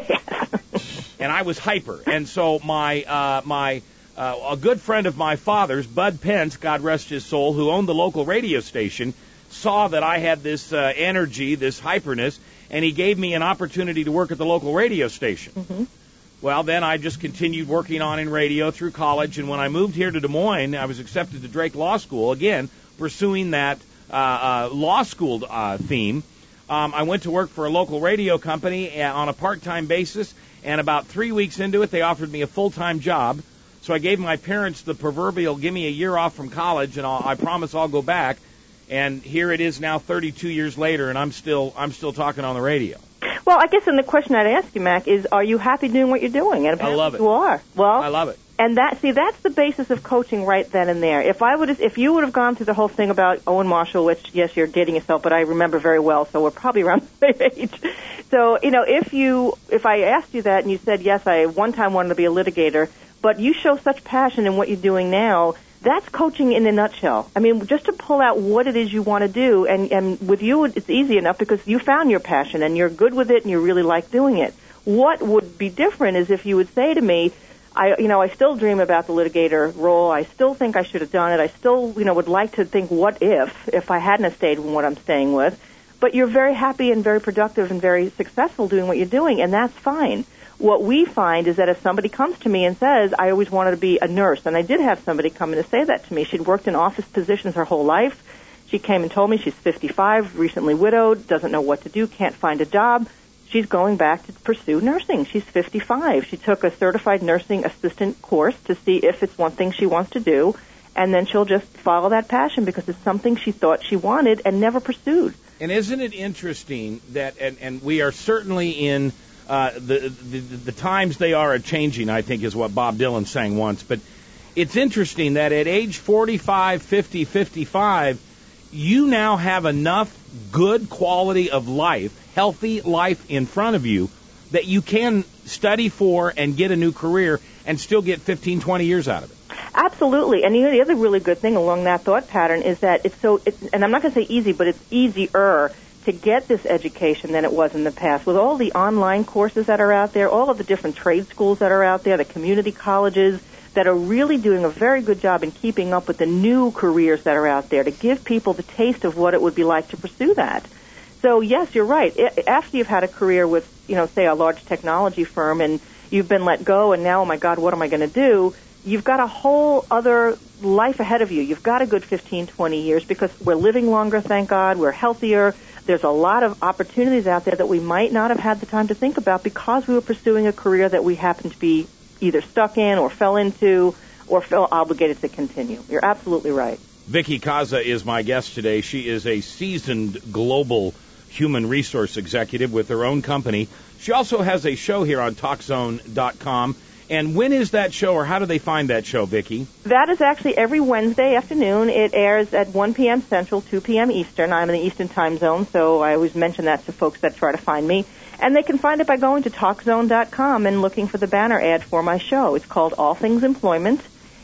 And I was hyper. And so my uh, my uh, a good friend of my father's, Bud Pence, God rest his soul, who owned the local radio station, saw that I had this uh, energy, this hyperness, and he gave me an opportunity to work at the local radio station. Mm-hmm. Well, then I just continued working on in radio through college, and when I moved here to Des Moines, I was accepted to Drake Law School, again, pursuing that uh, uh, law school uh, theme. Um, I went to work for a local radio company on a part-time basis, and about three weeks into it, they offered me a full-time job. So I gave my parents the proverbial, give me a year off from college, and I'll, I promise I'll go back. And here it is now, thirty-two years later, and I'm still I'm still talking on the radio. Well, I guess, and the question I'd ask you, Mac, is: are you happy doing what you're doing? And I love it. You are. Well, I love it. And that, see, that's the basis of coaching right then and there. If I would, if you would have gone through the whole thing about Owen Marshall, which, yes, you're dating yourself, but I remember very well, so we're probably around the same age. So, you know, if you, if I asked you that and you said, yes, I one time wanted to be a litigator, but you show such passion in what you're doing now, that's coaching in a nutshell. I mean, just to pull out what it is you want to do, and, and with you, it's easy enough because you found your passion and you're good with it and you really like doing it. What would be different is if you would say to me, I, you know, I still dream about the litigator role. I still think I should have done it. I still, you know, would like to think, what if, if I hadn't have stayed with what I'm staying with. But you're very happy and very productive and very successful doing what you're doing, and that's fine. What we find is that if somebody comes to me and says, I always wanted to be a nurse, and I did have somebody come in to say that to me. She'd worked in office positions her whole life. She came and told me she's fifty-five, recently widowed, doesn't know what to do, can't find a job. She's going back to pursue nursing. She's fifty-five. She took a certified nursing assistant course to see if it's one thing she wants to do, and then she'll just follow that passion because it's something she thought she wanted and never pursued. And isn't it interesting that, and, and we are certainly in uh, the, the the times they are a-changing, I think is what Bob Dylan sang once, but it's interesting that at age forty-five, fifty, fifty-five, you now have enough good quality of life, healthy life in front of you that you can study for and get a new career and still get fifteen, twenty years out of it. Absolutely. And you know, the other really good thing along that thought pattern is that it's so, it's, and I'm not going to say easy, but it's easier to get this education than it was in the past. With all the online courses that are out there, all of the different trade schools that are out there, the community colleges that are really doing a very good job in keeping up with the new careers that are out there to give people the taste of what it would be like to pursue that. So, yes, you're right. After you've had a career with, you know, say a large technology firm and you've been let go and now, oh, my God, what am I going to do? You've got a whole other life ahead of you. You've got a good fifteen, twenty years because we're living longer, thank God. We're healthier. There's a lot of opportunities out there that we might not have had the time to think about because we were pursuing a career that we happened to be either stuck in or fell into or felt obligated to continue. You're absolutely right. Vicki Kaza is my guest today. She is a seasoned global human resource executive with her own company. She also has a show here on talk zone dot com. And when is that show, or how do they find that show, Vicki? That is actually every Wednesday afternoon. It airs at one p.m. Central, two p.m. Eastern. I'm in the Eastern time zone, so I always mention that to folks that try to find me. And they can find it by going to talk zone dot com and looking for the banner ad for my show. It's called All Things Employment.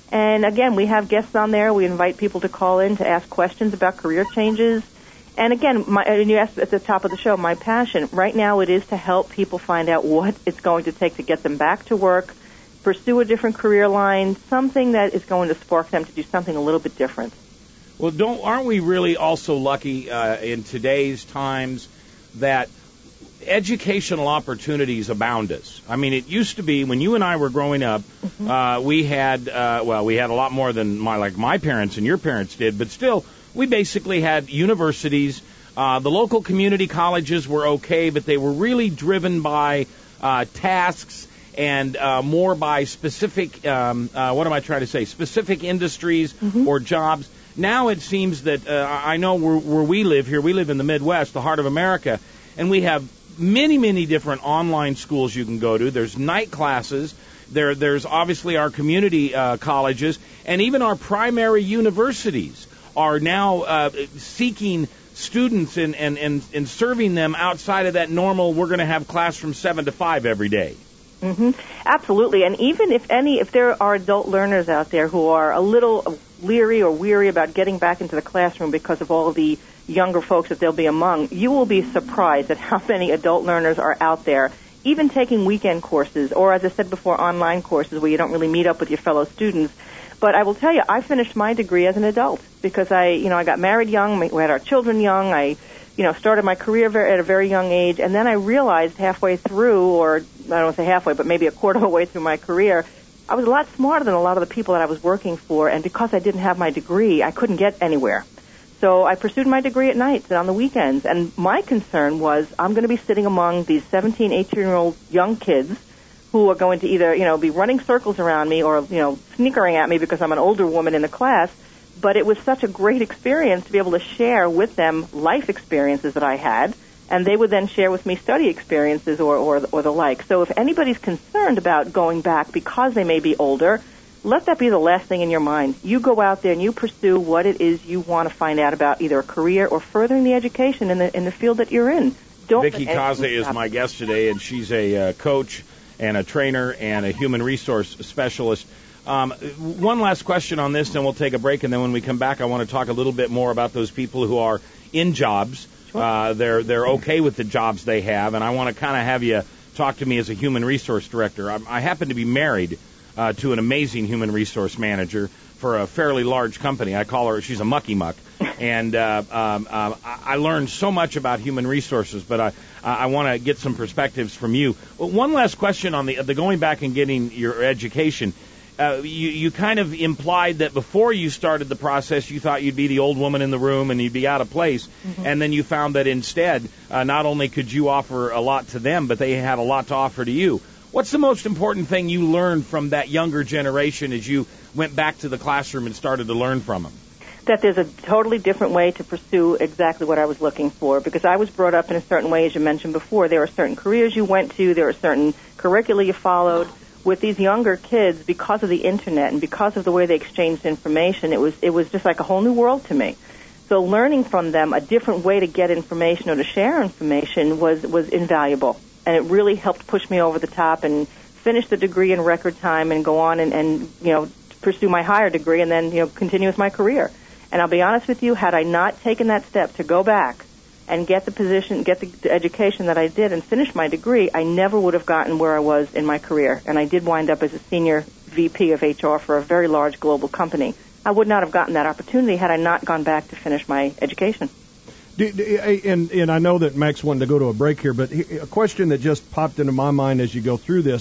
And again, we have guests on there. We invite people to call in to ask questions about career changes. And again, my, and you asked at the top of the show, my passion right now it is to help people find out what it's going to take to get them back to work, pursue a different career line, something that is going to spark them to do something a little bit different. Well, don't aren't we really also lucky uh, in today's times that educational opportunities abound us? I mean, it used to be when you and I were growing up, mm-hmm. uh, we had uh, well, we had a lot more than my like my parents and your parents did, but still. We basically had universities. Uh, the local community colleges were okay, but they were really driven by uh, tasks and uh, more by specific, um, uh, what am I trying to say, specific industries mm-hmm. or jobs. Now it seems that, uh, I know where, where we live here, we live in the Midwest, the heart of America, and we have many, many different online schools you can go to. There's night classes. There, there's obviously our community uh, colleges, and even our primary universities are now uh, seeking students and, and, and, and serving them outside of that normal, we're going to have class from seven to five every day. Mm-hmm. Absolutely. And even if any, if there are adult learners out there who are a little leery or weary about getting back into the classroom because of all the younger folks that they'll be among, you will be surprised at how many adult learners are out there, even taking weekend courses or, as I said before, online courses where you don't really meet up with your fellow students. But I will tell you, I finished my degree as an adult because I, you know, I got married young. We had our children young. I, you know, started my career very, at a very young age, and then I realized halfway through, or I don't want to say halfway, but maybe a quarter of the way through my career, I was a lot smarter than a lot of the people that I was working for, and because I didn't have my degree, I couldn't get anywhere. So I pursued my degree at night and on the weekends, and my concern was I'm going to be sitting among these seventeen, eighteen-year-old young kids who are going to either, you know, be running circles around me or, you know, snickering at me because I'm an older woman in the class. But it was such a great experience to be able to share with them life experiences that I had, and they would then share with me study experiences or, or, or the like. So if anybody's concerned about going back because they may be older, let that be the last thing in your mind. You go out there and you pursue what it is you want to find out about, either a career or furthering the education in the in the field that you're in. Don't Vicki Kaze is my guest today, and she's a uh, coach and a trainer and a human resource specialist. Um, one last question on this, then we'll take a break, and then when we come back, I want to talk a little bit more about those people who are in jobs. Sure. Uh, they're they're okay with the jobs they have, and I want to kind of have you talk to me as a human resource director. I, I happen to be married uh, to an amazing human resource manager for a fairly large company. I call her, she's a mucky muck. And uh, um, uh, I learned so much about human resources, but I, I want to get some perspectives from you. Well, one last question on the, the going back and getting your education. Uh, you, you kind of implied that before you started the process, you thought you'd be the old woman in the room and you'd be out of place. Mm-hmm. And then you found that instead, uh, not only could you offer a lot to them, but they had a lot to offer to you. What's the most important thing you learned from that younger generation as you went back to the classroom and started to learn from them? That there's a totally different way to pursue exactly what I was looking for, because I was brought up in a certain way, as you mentioned before. There are certain careers you went to, there are certain curricula you followed. With these younger kids, because of the internet and because of the way they exchanged information, it was it was just like a whole new world to me. So learning from them a different way to get information or to share information was, was invaluable. And it really helped push me over the top and finish the degree in record time and go on and, and you know, pursue my higher degree and then, you know, continue with my career. And I'll be honest with you, had I not taken that step to go back and get the position, get the, the education that I did and finish my degree, I never would have gotten where I was in my career. And I did wind up as a senior V P of H R for a very large global company. I would not have gotten that opportunity had I not gone back to finish my education. Do, do, and, and I know that Max wanted to go to a break here, but a question that just popped into my mind as you go through this.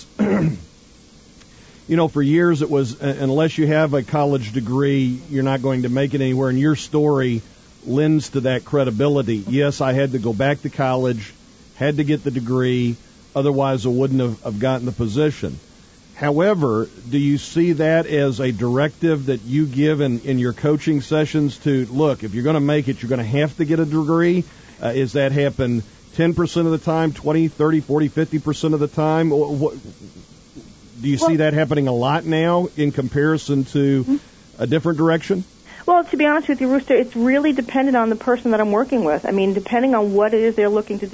You know, for years it was, uh, unless you have a college degree, you're not going to make it anywhere. And your story lends to that credibility. Yes, I had to go back to college, had to get the degree, otherwise I wouldn't have, have gotten the position. However, do you see that as a directive that you give in, in your coaching sessions to, look, if you're going to make it, you're going to have to get a degree? Uh, is that happen ten percent of the time, twenty, thirty, forty, fifty percent of the time? What, do you well, see that happening a lot now in comparison to mm-hmm. a different direction? Well, to be honest with you, Rooster, it's really dependent on the person that I'm working with. I mean, depending on what it is they're looking to do,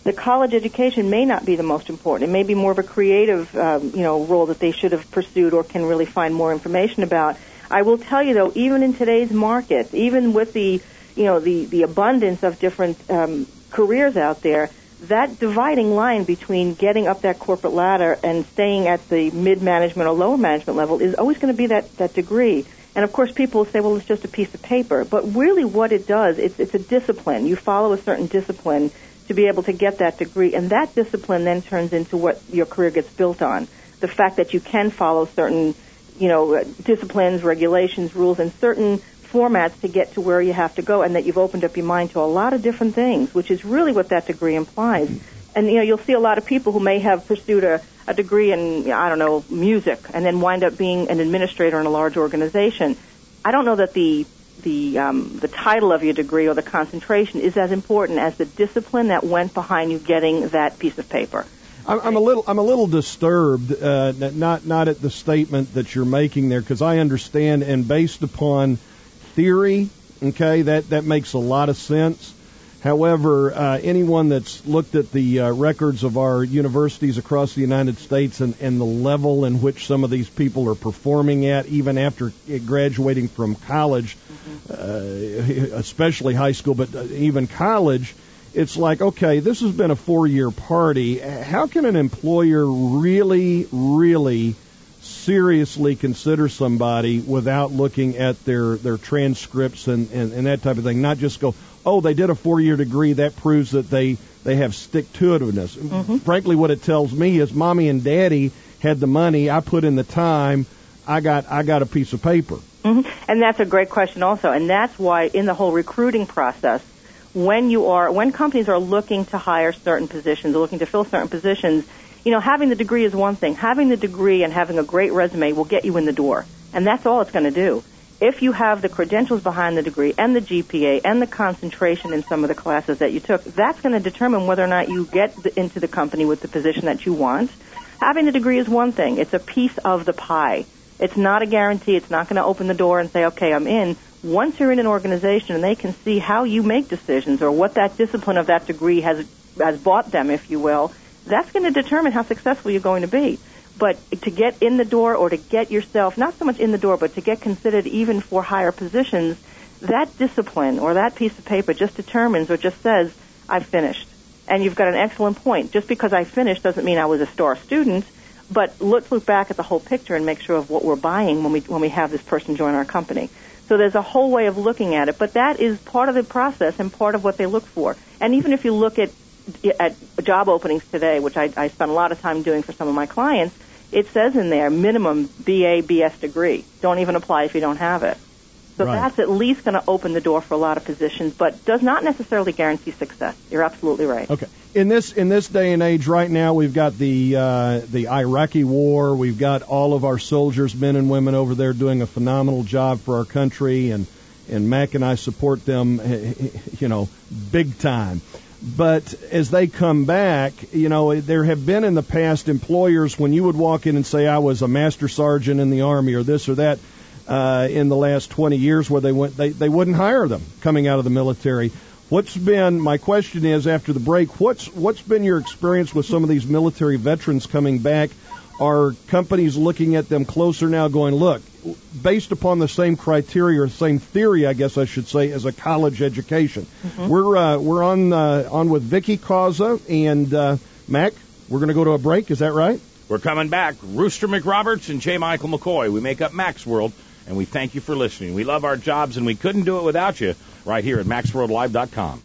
the college education may not be the most important. It may be more of a creative, um, you know, role that they should have pursued or can really find more information about. I will tell you, though, even in today's market, even with the, you know, the, the abundance of different um, careers out there, that dividing line between getting up that corporate ladder and staying at the mid-management or lower management level is always going to be that, that degree. And, of course, people will say, well, it's just a piece of paper. But really what it does, it's, it's a discipline. You follow a certain discipline to be able to get that degree, and that discipline then turns into what your career gets built on. The fact that you can follow certain, you know, disciplines, regulations, rules, and certain formats to get to where you have to go, and that you've opened up your mind to a lot of different things, which is really what that degree implies. And, you know, you'll see a lot of people who may have pursued a, a degree in, I don't know, music, and then wind up being an administrator in a large organization. I don't know that the the um, the title of your degree or the concentration is as important as the discipline that went behind you getting that piece of paper. I'm a little, I'm a little disturbed, uh, not not at the statement that you're making there, because I understand, and based upon theory, okay, that, that makes a lot of sense. However, uh, anyone that's looked at the uh, records of our universities across the United States and, and the level in which some of these people are performing at, even after graduating from college, uh, especially high school, but even college, it's like, okay, this has been a four-year party. How can an employer really, really seriously consider somebody without looking at their, their transcripts and, and, and that type of thing? Not just go, oh, they did a four-year degree, that proves that they, they have stick-to-itiveness. Mm-hmm. Frankly, what it tells me is mommy and daddy had the money, I put in the time, I got I got a piece of paper. Mm-hmm. And that's a great question also, and that's why in the whole recruiting process, when you are when companies are looking to hire certain positions, or looking to fill certain positions, you know, having the degree is one thing. Having the degree and having a great resume will get you in the door, and that's all it's going to do. If you have the credentials behind the degree and the G P A and the concentration in some of the classes that you took, that's going to determine whether or not you get the, into the company with the position that you want. Having the degree is one thing. It's a piece of the pie. It's not a guarantee. It's not going to open the door and say, okay, I'm in. Once you're in an organization and they can see how you make decisions or what that discipline of that degree has has bought them, if you will, that's going to determine how successful you're going to be. But to get in the door or to get yourself, not so much in the door, but to get considered even for higher positions, that discipline or that piece of paper just determines or just says, I've finished. And you've got an excellent point. Just because I finished doesn't mean I was a star student, but let's look back at the whole picture and make sure of what we're buying when we when we have this person join our company. So there's a whole way of looking at it, but that is part of the process and part of what they look for. And even if you look at at job openings today, which I, I spend a lot of time doing for some of my clients, it says in there minimum B A, B S degree. Don't even apply if you don't have it. So right. That's at least going to open the door for a lot of positions, but does not necessarily guarantee success. You're absolutely right. Okay. In this in this day and age, right now, we've got the uh, the Iraqi war. We've got all of our soldiers, men and women over there, doing a phenomenal job for our country, and and Mac and I support them, you know, big time. But as they come back, you know, there have been in the past employers when you would walk in and say, I was a master sergeant in the Army or this or that, uh, in the last twenty years where they went, they, they wouldn't hire them coming out of the military. What's been, my question is, after the break, what's what's been your experience with some of these military veterans coming back? Are companies looking at them closer now going, look, based upon the same criteria or same theory, I guess I should say, as a college education? Mm-hmm. We're uh, we're on uh, on with Vicky Causa and uh, Mac. We're going to go to a break. Is that right? We're coming back. Rooster McRoberts and J. Michael McCoy. We make up Mac's World, and we thank you for listening. We love our jobs, and we couldn't do it without you right here at max world live dot com.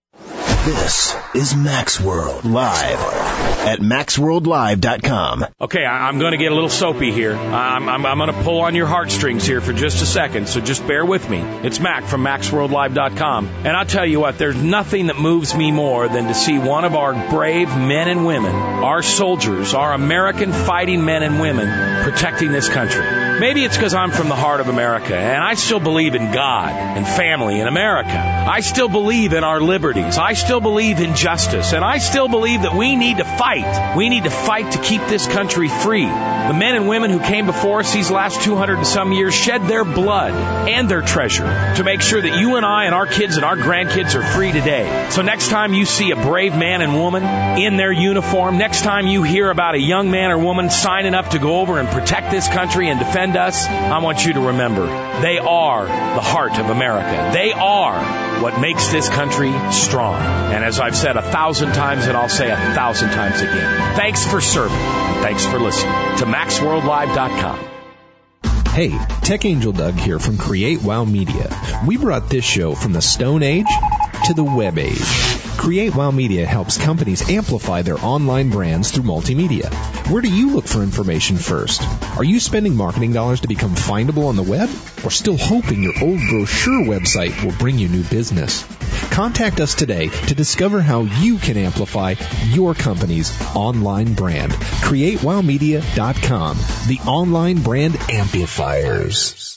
This is Mac's World Live at max world live dot com. Okay, I, I'm going to get a little soapy here. I'm, I'm, I'm going to pull on your heartstrings here for just a second, so just bear with me. It's Mac from max world live dot com. And I'll tell you what, there's nothing that moves me more than to see one of our brave men and women, our soldiers, our American fighting men and women, protecting this country. Maybe it's because I'm from the heart of America, and I still believe in God and family in America. I still believe in our liberties. I still believe in justice, and I still believe that we need to fight. We need to fight to keep this country free. The men and women who came before us these last two hundred and some years shed their blood and their treasure to make sure that you and I and our kids and our grandkids are free today. So next time you see a brave man and woman in their uniform, next time you hear about a young man or woman signing up to go over and protect this country and defend us, I want you to remember, they are the heart of America. They are what makes this country strong. And as I've said a thousand times, and I'll say a thousand times again, thanks for serving. Thanks for listening to Max World Live dot com. Hey, Tech Angel Doug here from Create Wow Media. We brought this show from the Stone Age to the Web Age. Create Wow Media helps companies amplify their online brands through multimedia. Where do you look for information first? Are you spending marketing dollars to become findable on the web? Or still hoping your old brochure website will bring you new business? Contact us today to discover how you can amplify your company's online brand. Create Wow Media dot com, the online brand amplifiers.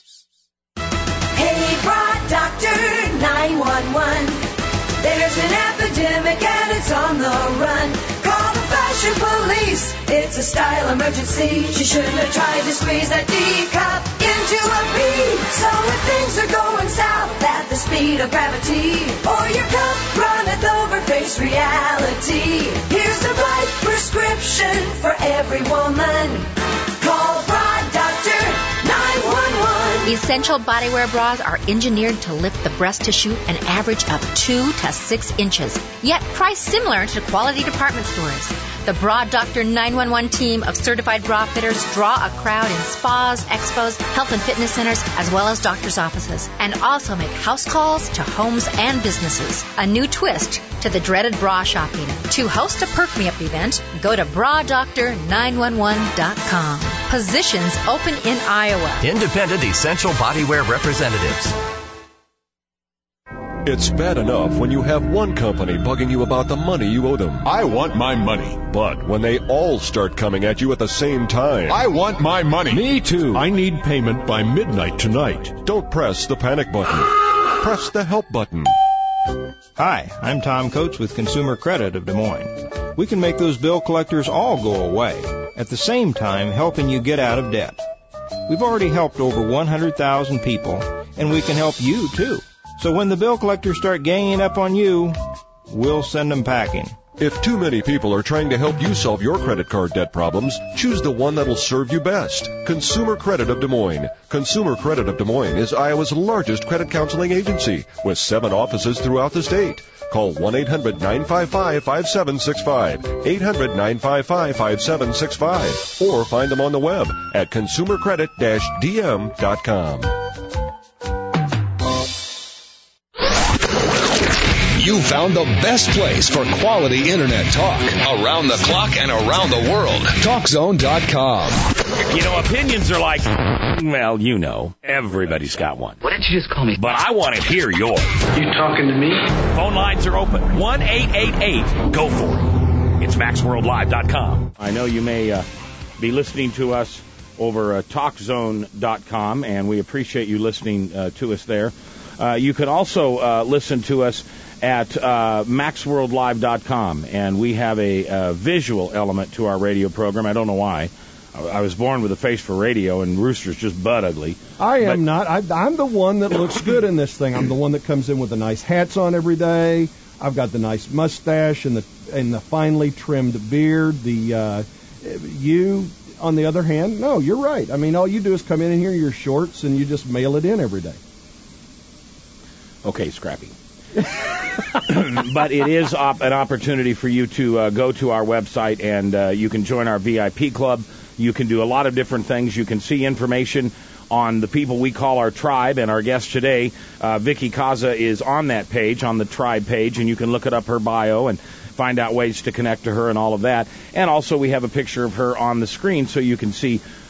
Hey, Broad Doctor nine one one. There's an epidemic and it's on the run. Call the fashion police. It's a style emergency. She shouldn't have tried to squeeze that D cup into a B. So if things are going south at the speed of gravity, or your cup runneth over, face reality. Here's the right prescription for every woman. Call Broad Doctor nine one one. Essential bodywear bras are engineered to lift the breast tissue an average of two to six inches, yet priced similar to quality department stores. The Broad Doctor nine one one team of certified bra fitters draw a crowd in spas, expos, health and fitness centers, as well as doctors' offices, and also make house calls to homes and businesses. A new twist to the dreaded bra shopping. To host a Perk Me Up event, go to Bra Doctor nine one one dot com. Positions open in Iowa. Independent Essential Bodywear Representatives. It's bad enough when you have one company bugging you about the money you owe them. I want my money. But when they all start coming at you at the same time. I want my money. Me too. I need payment by midnight tonight. Don't press the panic button. Press the help button. Hi, I'm Tom Coates with Consumer Credit of Des Moines. We can make those bill collectors all go away, at the same time helping you get out of debt. We've already helped over one hundred thousand people, and we can help you too. So when the bill collectors start ganging up on you, we'll send them packing. If too many people are trying to help you solve your credit card debt problems, choose the one that'll serve you best. Consumer Credit of Des Moines. Consumer Credit of Des Moines is Iowa's largest credit counseling agency with seven offices throughout the state. Call one eight hundred nine five five five seven six five, eight hundred nine five five five seven six five, or find them on the web at consumer credit dash d m dot com. You found the best place for quality internet talk. Around the clock and around the world. talk zone dot com. You know, opinions are like, well, you know, everybody's got one. What did you just call me? But I want to hear yours. You talking to me? Phone lines are open. one eight eight eight go for it. It's Max World Live dot com. I know you may uh, be listening to us over uh, talk zone dot com, and we appreciate you listening uh, to us there. Uh, you can also uh, listen to us at uh, Max World Live dot com, and we have a, a visual element to our radio program. I don't know why. I was born with a face for radio, and Rooster's just butt ugly. I am but, not. I, I'm the one that looks good in this thing. I'm the one that comes in with the nice hats on every day. I've got the nice mustache and the and the finely trimmed beard. The uh, you, on the other hand, no, you're right. I mean, all you do is come in here in your shorts, and you just mail it in every day. Okay, Scrappy. But it is op- an opportunity for you to uh, go to our website, and uh, you can join our V I P club. You can do a lot of different things. You can see information on the people we call our tribe, and our guest today, uh, Vicky Kaza, is on that page, on the tribe page, and you can look it up, her bio, and find out ways to connect to her and all of that. And also we have a picture of her on the screen so you can see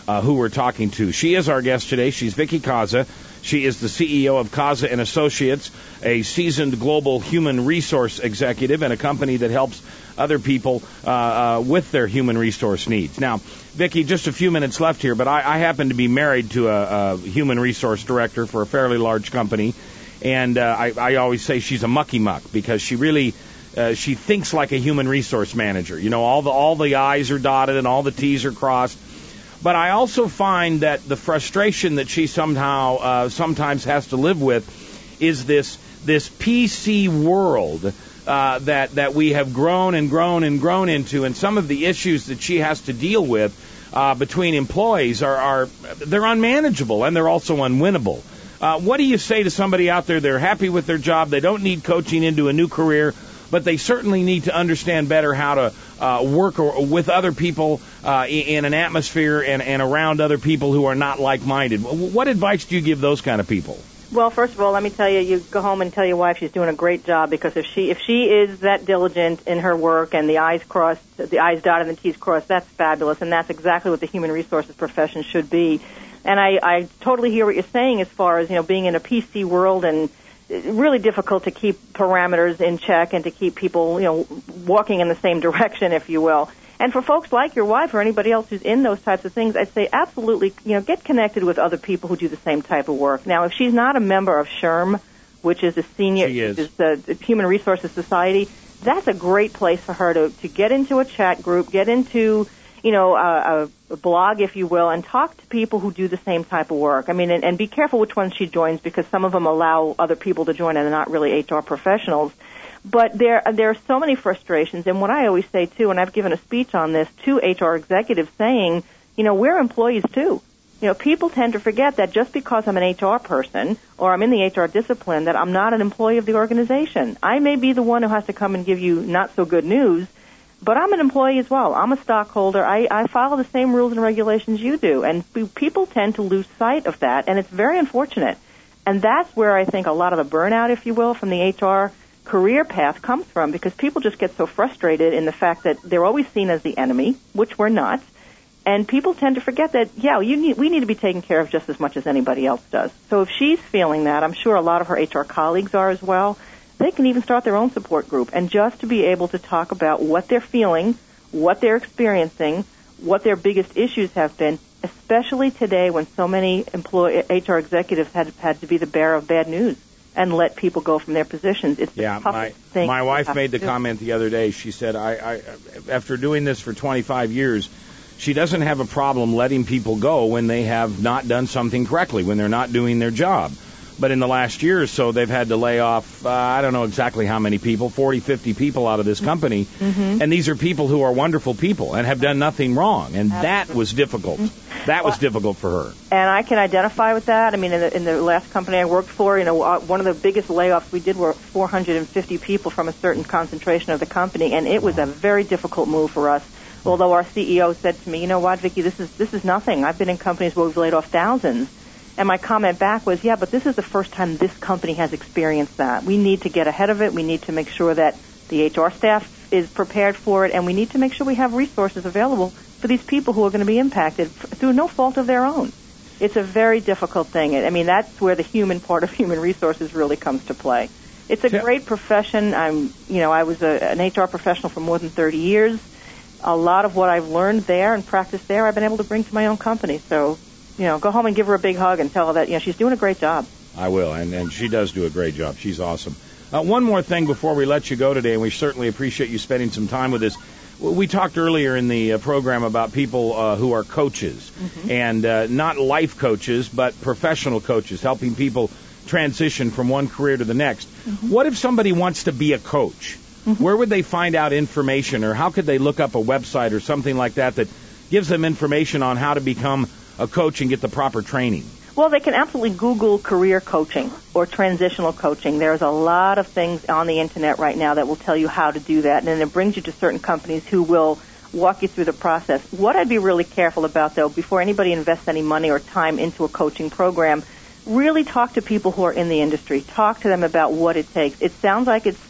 uh, who we're talking to. She is our guest today. She's Vicki Kaza. She is the C E O of Kaza and Associates, a seasoned global human resource executive and a company that helps other people uh, uh, with their human resource needs. Now, Vicki, just a few minutes left here, but I, I happen to be married to a, a human resource director for a fairly large company, and uh, I, I always say she's a mucky muck because she really uh, she thinks like a human resource manager. You know, all the all the I's are dotted and all the T's are crossed. But I also find that the frustration that she somehow uh, sometimes has to live with is this this P C world uh, that that we have grown and grown and grown into, and some of the issues that she has to deal with uh, between employees are, are they're unmanageable and they're also unwinnable. Uh, what do you say to somebody out there? They're happy with their job, they don't need coaching into a new career, but they certainly need to understand better how to uh, work or, with other people uh, in an atmosphere and, and around other people who are not like-minded. What advice do you give those kind of people? Well, first of all, let me tell you, you go home and tell your wife she's doing a great job, because if she if she is that diligent in her work and the I's crossed, the I's dotted and the T's crossed, that's fabulous, and that's exactly what the human resources profession should be. And I, I totally hear what you're saying as far as, you know, being in a P C world and really difficult to keep parameters in check and to keep people, you know, walking in the same direction, if you will. And for folks like your wife or anybody else who's in those types of things, I'd say absolutely, you know, get connected with other people who do the same type of work. Now, if she's not a member of SHRM, which is the senior, she is. is the Human Resources Society, that's a great place for her to, to get into a chat group, get into, you know, a, a blog, if you will, and talk to people who do the same type of work. I mean, and, and be careful which ones she joins, because some of them allow other people to join and they're not really H R professionals. But there, there are so many frustrations, and what I always say, too, and I've given a speech on this to H R executives saying, you know, we're employees, too. You know, people tend to forget that just because I'm an H R person or I'm in the H R discipline, that I'm not an employee of the organization. I may be the one who has to come and give you not-so-good news, but I'm an employee as well. I'm a stockholder. I, I follow the same rules and regulations you do, and people tend to lose sight of that, and it's very unfortunate. And that's where I think a lot of the burnout, if you will, from the H R career path comes from, because people just get so frustrated in the fact that they're always seen as the enemy, which we're not, and people tend to forget that, yeah, you need, we need to be taken care of just as much as anybody else does. So if she's feeling that, I'm sure a lot of her H R colleagues are as well. They can even start their own support group, and just to be able to talk about what they're feeling, what they're experiencing, what their biggest issues have been, especially today when so many employee, H R executives had had to be the bearer of bad news and let people go from their positions. It's yeah, the toughest my, thing. My wife made the do. comment the other day. She said, I, I, after doing this for twenty-five years, she doesn't have a problem letting people go when they have not done something correctly, when they're not doing their job. But in the last year or so, they've had to lay off, uh, I don't know exactly how many people, forty, fifty people out of this company. Mm-hmm. And these are people who are wonderful people and have done nothing wrong. And Absolutely. that was difficult. Mm-hmm. That was well, difficult for her. And I can identify with that. I mean, in the, in the last company I worked for, you know, one of the biggest layoffs we did were four hundred fifty people from a certain concentration of the company. And it was a very difficult move for us. Although our C E O said to me, you know what, Vicki, this is this is nothing. I've been in companies where we've laid off thousands. And my comment back was, yeah, but this is the first time this company has experienced that. We need to get ahead of it. We need to make sure that the H R staff is prepared for it, and we need to make sure we have resources available for these people who are going to be impacted through no fault of their own. It's a very difficult thing. I mean, that's where the human part of human resources really comes to play. It's a great profession. I'm, you know, I was a, an H R professional for more than thirty years. A lot of what I've learned there and practiced there, I've been able to bring to my own company. So, you know, go home and give her a big hug and tell her that, you know, she's doing a great job. I will, and, and she does do a great job. She's awesome. Uh, one more thing before we let you go today, and we certainly appreciate you spending some time with us. We talked earlier in the uh, program about people uh, who are coaches, mm-hmm. and uh, not life coaches, but professional coaches, helping people transition from one career to the next. Mm-hmm. What if somebody wants to be a coach? Mm-hmm. Where would they find out information, or how could they look up a website or something like that that gives them information on how to become a coach and get the proper training? Well, they can absolutely Google career coaching or transitional coaching. There's a lot of things on the Internet right now that will tell you how to do that, and then it brings you to certain companies who will walk you through the process. What I'd be really careful about, though, before anybody invests any money or time into a coaching program, really talk to people who are in the industry. Talk to them about what it takes. It sounds like it's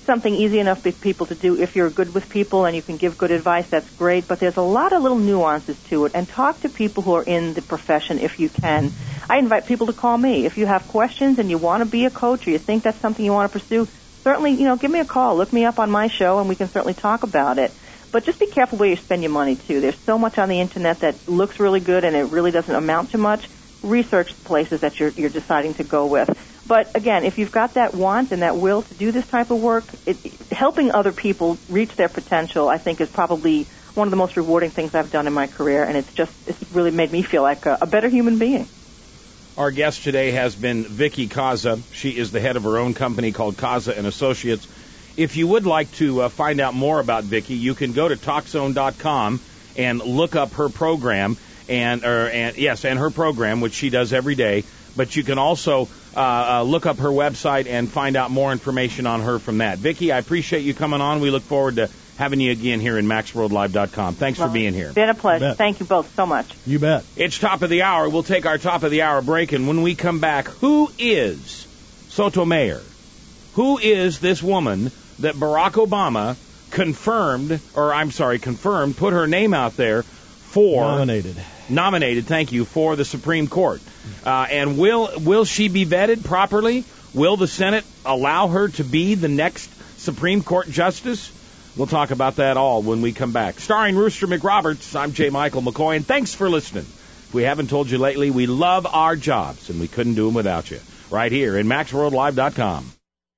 something easy enough for people to do. If you're good with people and you can give good advice, that's great. But there's a lot of little nuances to it. And talk to people who are in the profession if you can. I invite people to call me. If you have questions and you want to be a coach or you think that's something you want to pursue, certainly, you know, give me a call. Look me up on my show, and we can certainly talk about it. But just be careful where you spend your money, too. There's so much on the Internet that looks really good, and it really doesn't amount to much. Research the places that you're, you're deciding to go with. But, again, if you've got that want and that will to do this type of work, it, helping other people reach their potential, I think, is probably one of the most rewarding things I've done in my career, and it's just it's really made me feel like a, a better human being. Our guest today has been Vicki Kaza. She is the head of her own company called Kaza and Associates. If you would like to uh, find out more about Vicki, you can go to talk zone dot com and look up her program, and, or, and yes, and her program, which she does every day. But you can also uh, uh, look up her website and find out more information on her from that. Vicki, I appreciate you coming on. We look forward to having you again here in max world live dot com. Thanks well, for being here. Been a pleasure. Thank you both so much. You bet. It's top of the hour. We'll take our top of the hour break, and when we come back, who is Sotomayor? Who is this woman that Barack Obama confirmed, or I'm sorry, confirmed, put her name out there for nominated. Nominated, thank you, for the Supreme Court. Uh, and will will she be vetted properly? Will the Senate allow her to be the next Supreme Court justice? We'll talk about that all when we come back. Starring Rooster McRoberts, I'm J. Michael McCoy, and thanks for listening. If we haven't told you lately, we love our jobs, and we couldn't do them without you. Right here in max world live dot com.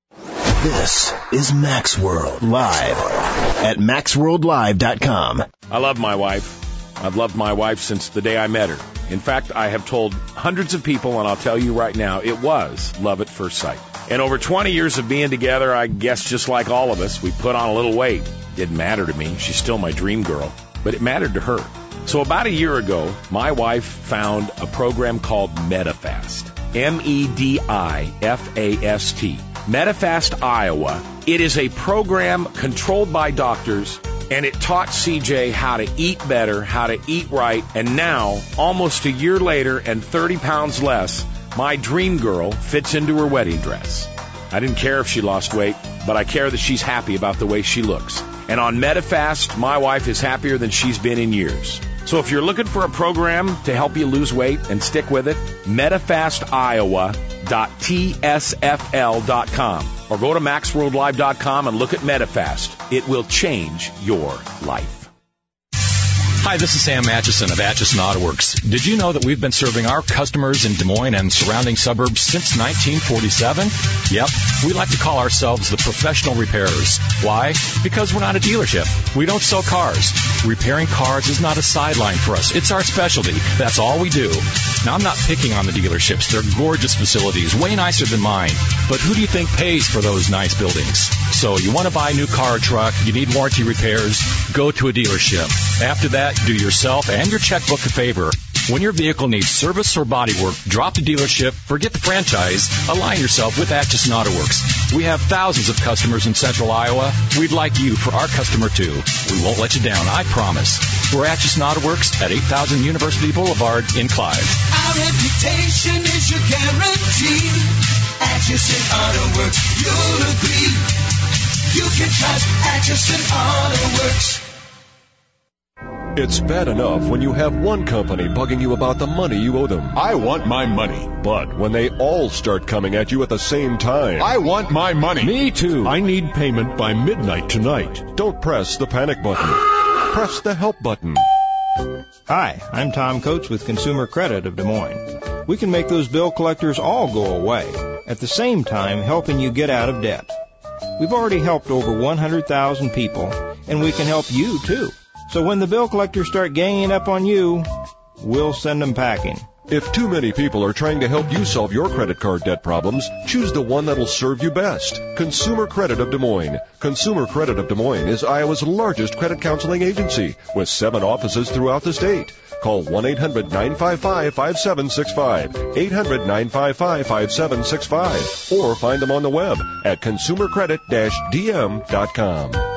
This is Max World Live at max world live dot com. I love my wife. I've loved my wife since the day I met her. In fact, I have told hundreds of people, and I'll tell you right now, it was love at first sight. And over twenty years of being together, I guess just like all of us, we put on a little weight. Didn't matter to me. She's still my dream girl. But it mattered to her. So about a year ago, my wife found a program called Medifast. M E D I F A S T. Medifast Iowa. It is a program controlled by doctors, and it taught C J how to eat better, how to eat right, and now, almost a year later and thirty pounds less, my dream girl fits into her wedding dress. I didn't care if she lost weight, but I care that she's happy about the way she looks. And on Medifast, my wife is happier than she's been in years. So if you're looking for a program to help you lose weight and stick with it, medifast iowa dot t s f l dot com or go to max world live dot com and look at Medifast. It will change your life. Hi, this is Sam Atchison of Atchison Auto Works. Did you know that we've been serving our customers in Des Moines and surrounding suburbs since nineteen forty-seven? Yep, we like to call ourselves the professional repairers. Why? Because we're not a dealership. We don't sell cars. Repairing cars is not a sideline for us. It's our specialty. That's all we do. Now, I'm not picking on the dealerships. They're gorgeous facilities, way nicer than mine. But who do you think pays for those nice buildings? So you want to buy a new car or truck, you need warranty repairs, go to a dealership. After that, do yourself and your checkbook a favor. When your vehicle needs service or body work, drop the dealership, forget the franchise, align yourself with Atchison Auto Works. We have thousands of customers in central Iowa. We'd like you for our customer too. We won't let you down, I promise. We're Atchison Auto Works at eight thousand University Boulevard in Clive. Our reputation is your guarantee. Atchison Auto Works, you'll agree. You can trust Atchison Auto Works. It's bad enough when you have one company bugging you about the money you owe them. I want my money. But when they all start coming at you at the same time. I want my money. Me too. I need payment by midnight tonight. Don't press the panic button. Press the help button. Hi, I'm Tom Coates with Consumer Credit of Des Moines. We can make those bill collectors all go away, at the same time helping you get out of debt. We've already helped over one hundred thousand people, and we can help you too. So when the bill collectors start ganging up on you, we'll send them packing. If too many people are trying to help you solve your credit card debt problems, choose the one that'll serve you best. Consumer Credit of Des Moines. Consumer Credit of Des Moines is Iowa's largest credit counseling agency with seven offices throughout the state. Call one eight hundred nine five five five seven six five, eight hundred nine five five five seven six five, or find them on the web at consumer credit dash d m dot com.